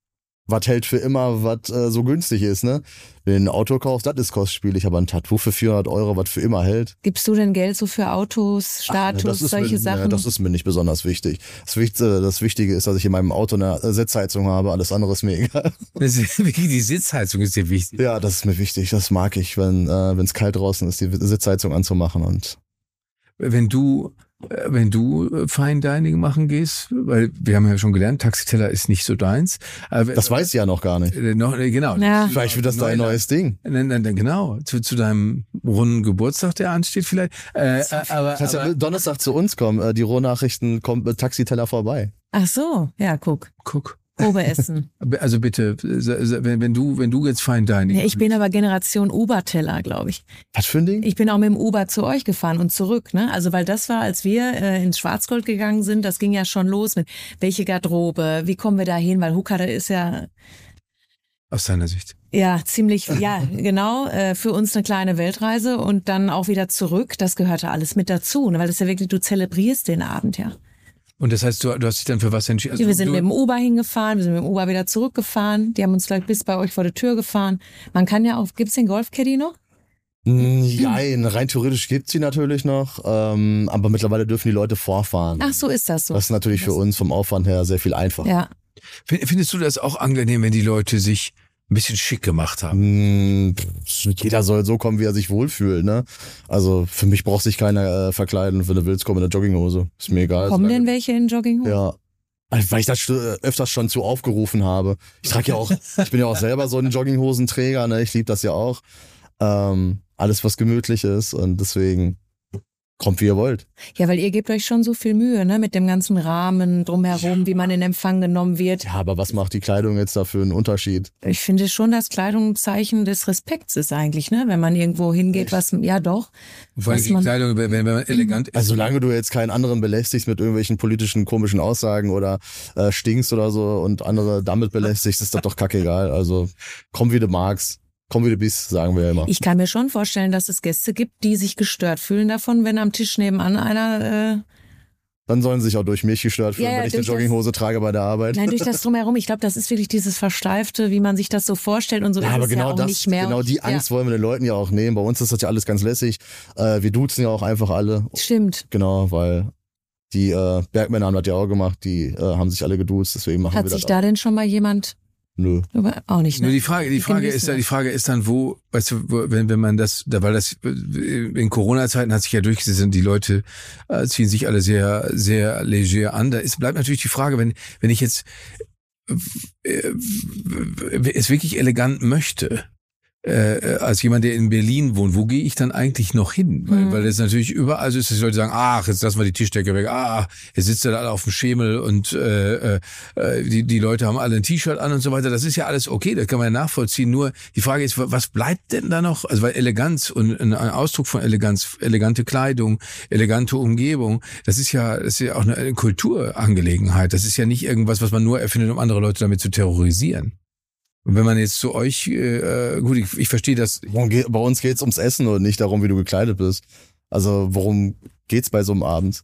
was hält für immer, was äh, so günstig ist, ne? Wenn du ein Auto kaufst, das ist kostspielig, aber ein Tattoo für vierhundert Euro, was für immer hält. Gibst du denn Geld so für Autos, Status, das ist solche mir, Sachen? Ja, das ist mir nicht besonders wichtig. Das Wichtige, das Wichtige ist, dass ich in meinem Auto eine Sitzheizung habe, alles andere ist mir egal. Das ist, die Sitzheizung ist dir wichtig. Ja, das ist mir wichtig, das mag ich, wenn äh, wenn es kalt draußen ist, die Sitzheizung anzumachen und Wenn du, äh, wenn du äh, Fine Dining machen gehst, weil wir haben ja schon gelernt, Taxiteller ist nicht so deins. Aber, das weiß ich ja noch gar nicht. äh, noch, äh, genau. Ja. Vielleicht wird das da ein Neuland. neues Ding. Nein, nein, nein, genau. Zu, zu deinem runden Geburtstag, der ansteht vielleicht. Äh, äh, aber, Kannst ja aber Donnerstag zu uns kommen, äh, die Rohnachrichten kommt mit Taxiteller vorbei. Ach so, ja, guck. guck. Probeessen. Also bitte, äh, wenn, wenn du, wenn du jetzt Fine Dining. Ja, ich bin aber Generation Uber-Teller, glaube ich. Was für ein Ding? Ich bin auch mit dem Uber zu euch gefahren und zurück, ne? Also weil das war, als wir äh, ins Schwarzgold gegangen sind, das ging ja schon los mit welche Garderobe, wie kommen wir da hin, weil Huka, das ist ja aus deiner Sicht? Ja, ziemlich, ja, genau, äh, für uns eine kleine Weltreise und dann auch wieder zurück, das gehörte alles mit dazu, ne? Weil das ja wirklich, du zelebrierst den Abend, ja. Und das heißt, du, du hast dich dann für was entschieden? Also wir sind du, mit dem Uber hingefahren, wir sind mit dem Uber wieder zurückgefahren, die haben uns gleich bis bei euch vor der Tür gefahren. Man kann ja auch, gibt's den Golfcaddy noch? Nein, rein theoretisch gibt's sie natürlich noch, ähm, aber mittlerweile dürfen die Leute vorfahren. Ach, so ist das so. Das ist natürlich für uns vom Aufwand her sehr viel einfacher. Ja. Findest du das auch angenehm, wenn die Leute sich ein bisschen schick gemacht haben? Jeder soll so kommen, wie er sich wohlfühlt, ne? Also für mich braucht sich keiner äh, verkleiden, wenn du willst, komm in der Jogginghose. Ist mir egal. Kommen denn welche in Jogginghose? Ja. Weil ich das öfters schon zu aufgerufen habe. Ich trage ja auch, ich bin ja auch selber so ein Jogginghosenträger, ne? Ich liebe das ja auch. Ähm, alles, was gemütlich ist und deswegen kommt, wie ihr wollt. Ja, weil ihr gebt euch schon so viel Mühe, ne, mit dem ganzen Rahmen drumherum, ja. Wie man in Empfang genommen wird. Ja, aber was macht die Kleidung jetzt da für einen Unterschied? Ich finde schon, dass Kleidung ein Zeichen des Respekts ist eigentlich, ne, wenn man irgendwo hingeht, was, ja doch. Vor allem die Kleidung, wenn, wenn man elegant ist. Also solange du jetzt keinen anderen belästigst mit irgendwelchen politischen komischen Aussagen oder äh, stinkst oder so und andere damit belästigst, ist das doch kackegal. Also komm, wie du magst. Komm, wie du bist, sagen wir ja immer. Ich kann mir schon vorstellen, dass es Gäste gibt, die sich gestört fühlen davon, wenn am Tisch nebenan einer... Äh Dann sollen sie sich auch durch mich gestört fühlen, ja, ja, wenn ich eine Jogginghose das, trage bei der Arbeit. Nein, durch das Drumherum. Ich glaube, das ist wirklich dieses Versteifte, wie man sich das so vorstellt und so. Ja, ist aber es genau ja auch das, nicht mehr. genau die Angst ja. wollen wir den Leuten ja auch nehmen. Bei uns ist das ja alles ganz lässig. Äh, wir duzen ja auch einfach alle. Stimmt. Genau, weil die äh, Bergmänner haben das ja auch gemacht, die äh, haben sich alle geduzt, deswegen machen Hat wir das. Hat sich da denn schon mal jemand... Nö. Aber auch nicht, ne? Nur die Frage, die Frage ist dann, die Frage ist dann, wo, weißt du, wo, wenn, wenn man das, da, weil das, in Corona-Zeiten hat sich ja durchgesetzt und die Leute äh, ziehen sich alle sehr, sehr leger an. Da ist, bleibt natürlich die Frage, wenn, wenn ich jetzt, äh, es wirklich elegant möchte, äh, als jemand, der in Berlin wohnt, wo gehe ich dann eigentlich noch hin? Weil, mhm. weil das natürlich überall so ist, dass die Leute sagen, ach, jetzt lassen wir die Tischdecke weg, ah, jetzt sitzt er da alle auf dem Schemel und äh, äh, die, die Leute haben alle ein T-Shirt an und so weiter. Das ist ja alles okay, das kann man ja nachvollziehen. Nur die Frage ist, was bleibt denn da noch? Also weil Eleganz und ein Ausdruck von Eleganz, elegante Kleidung, elegante Umgebung, das ist ja, das ist ja auch eine Kulturangelegenheit. Das ist ja nicht irgendwas, was man nur erfindet, um andere Leute damit zu terrorisieren. Und wenn man jetzt zu euch, äh, gut, ich, ich verstehe das. Bei uns geht's ums Essen und nicht darum, wie du gekleidet bist. Also worum geht's bei so einem Abend?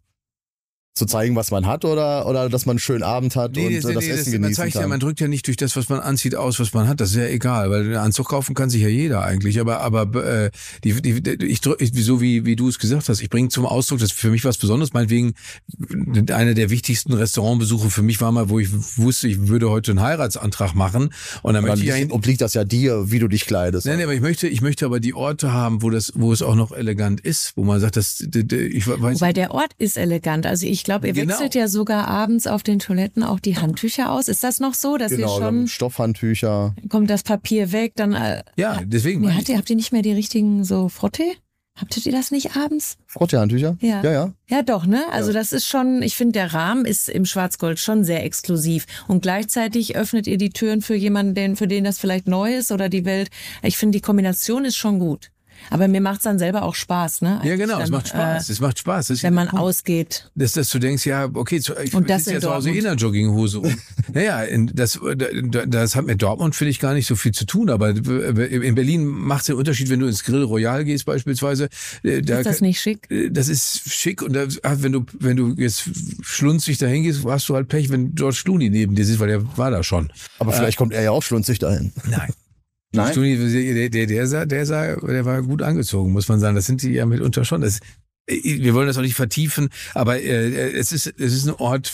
Zu zeigen, was man hat oder oder dass man einen schönen Abend hat nee, und nee, das nee, Essen das, genießen man zeigt kann? Ja, man drückt ja nicht durch das, was man anzieht, aus, was man hat. Das ist ja egal, weil einen Anzug kaufen kann sich ja jeder eigentlich. Aber aber äh, die, die, ich, ich so wie wie du es gesagt hast, ich bringe zum Ausdruck, das ist für mich was Besonderes. Meinetwegen einer der wichtigsten Restaurantbesuche für mich war mal, wo ich wusste, ich würde heute einen Heiratsantrag machen und dann, dann möchte ich ja obliegt das ja dir, wie du dich kleidest. Nein, nee, aber ich möchte ich möchte aber die Orte haben, wo das wo es auch noch elegant ist, wo man sagt, das ich weiß. Wobei der Ort ist elegant. Also ich glaube, ihr genau. wechselt ja sogar abends auf den Toiletten auch die Handtücher aus. Ist das noch so, dass genau, ihr schon Stoffhandtücher. Kommt das Papier weg, dann äh, ja, deswegen. Nee, habt ihr habt ihr nicht mehr die richtigen so Frottee? Habtet ihr das nicht abends? Frottee-Handtücher? Ja. Ja, ja. Ja, doch, ne? Also ja. das ist schon, ich finde, der Rahmen ist im Schwarzgold schon sehr exklusiv. Und gleichzeitig öffnet ihr die Türen für jemanden, den, für den das vielleicht neu ist oder die Welt. Ich finde, die Kombination ist schon gut. Aber mir macht's dann selber auch Spaß, ne? Ja, genau, dann, es macht Spaß. Äh, es macht Spaß. Das wenn man gut. ausgeht. Dass, dass du denkst, ja, okay, ich und das sitze ja zu Hause in einer Jogginghose rum. Naja, das, das hat mit Dortmund, finde ich, gar nicht so viel zu tun. Aber in Berlin macht es den Unterschied, wenn du ins Grill Royal gehst beispielsweise. Da, ist das nicht schick? Das ist schick. Und da, wenn du wenn du jetzt schlunzig dahin gehst, hast du halt Pech, wenn George Clooney neben dir sitzt, weil der war da schon. Aber vielleicht äh, kommt er ja auch schlunzig dahin. Nein. Nein. Der, der, der, sah, der, sah, der war gut angezogen, muss man sagen. Das sind die ja mitunter schon. Das, wir wollen das auch nicht vertiefen, aber äh, es ist es ist ein Ort,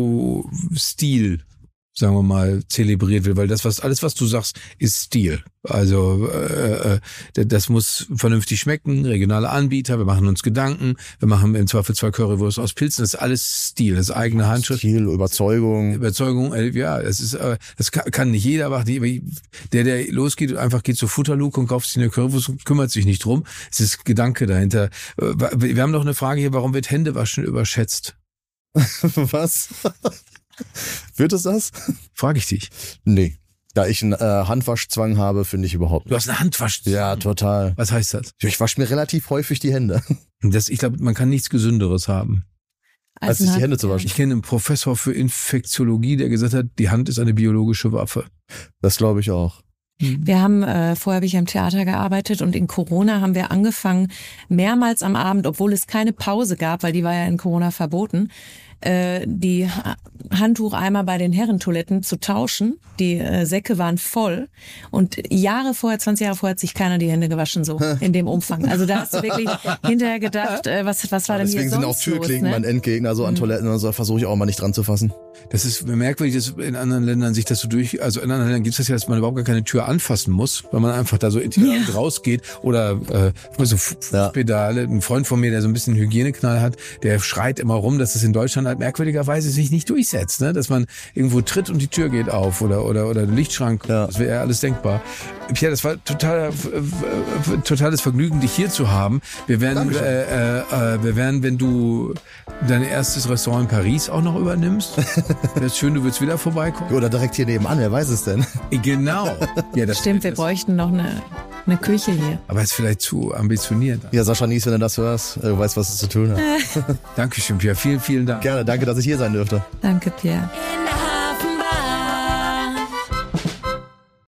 wo Stil, sagen wir mal, zelebriert wird, weil das, was alles, was du sagst, ist Stil. Also äh, das muss vernünftig schmecken, regionale Anbieter, wir machen uns Gedanken, wir machen im Zweifelsfall Currywurst aus Pilzen, das ist alles Stil, das ist eigene Handschrift. Stil, Überzeugung. Überzeugung, ja, das ist, das kann nicht jeder machen. Der, der losgeht, einfach geht zur Futterluke und kauft sich eine Currywurst und kümmert sich nicht drum. Es ist Gedanke dahinter. Wir haben noch eine Frage hier, warum wird Händewaschen überschätzt? Was? Wird es das? Frage ich dich. Nee. Da ich einen äh, Handwaschzwang habe, finde ich überhaupt nicht. Du hast einen Handwaschzwang? Ja, total. Was heißt das? Ich wasche mir relativ häufig die Hände. Das, ich glaube, man kann nichts Gesünderes haben, als sich die Hände zu waschen. Ich kenne einen Professor für Infektiologie, der gesagt hat, die Hand ist eine biologische Waffe. Das glaube ich auch. Mhm. Wir haben, äh, vorher habe ich am Theater gearbeitet und in Corona haben wir angefangen, mehrmals am Abend, obwohl es keine Pause gab, weil die war ja in Corona verboten, äh, die Handtucheimer bei den Herrentoiletten zu tauschen. Die äh, Säcke waren voll und Jahre vorher, zwanzig Jahre vorher hat sich keiner die Hände gewaschen so in dem Umfang. Also da hast du wirklich hinterher gedacht, äh, was, was war denn hier sonst los? Deswegen sind auch Türklinken ne? mein Endgegner, so an mhm. Toiletten und so, versuche ich auch mal nicht dran zu fassen. Das ist merkwürdig, dass in anderen Ländern sich das so durch, also in anderen Ländern gibt es das ja, dass man überhaupt gar keine Tür anfassen muss, weil man einfach da so intelligent ja. rausgeht oder äh, so Fußpedale. Ein Freund von mir, der so ein bisschen Hygieneknall hat, der schreit immer rum, dass es in Deutschland halt merkwürdigerweise sich nicht durchsetzt, ne? Dass man irgendwo tritt und die Tür geht auf oder oder oder der Lichtschrank, ja. das wäre ja alles denkbar. Pierre, das war total, äh, totales Vergnügen, dich hier zu haben. Wir werden, äh, äh, wir werden, wenn du dein erstes Restaurant in Paris auch noch übernimmst. Das ist schön, du würdest wieder vorbeikommen. Oder direkt hier nebenan, wer weiß es denn? Genau. Ja, das stimmt, wir bräuchten noch eine, eine Küche hier. Aber ist vielleicht zu ambitioniert. Ja, Sascha Nies, wenn du das hörst, du weißt, was es zu tun hat. Dankeschön, Pierre. Vielen, vielen Dank. Gerne, danke, dass ich hier sein durfte. Danke, Pierre.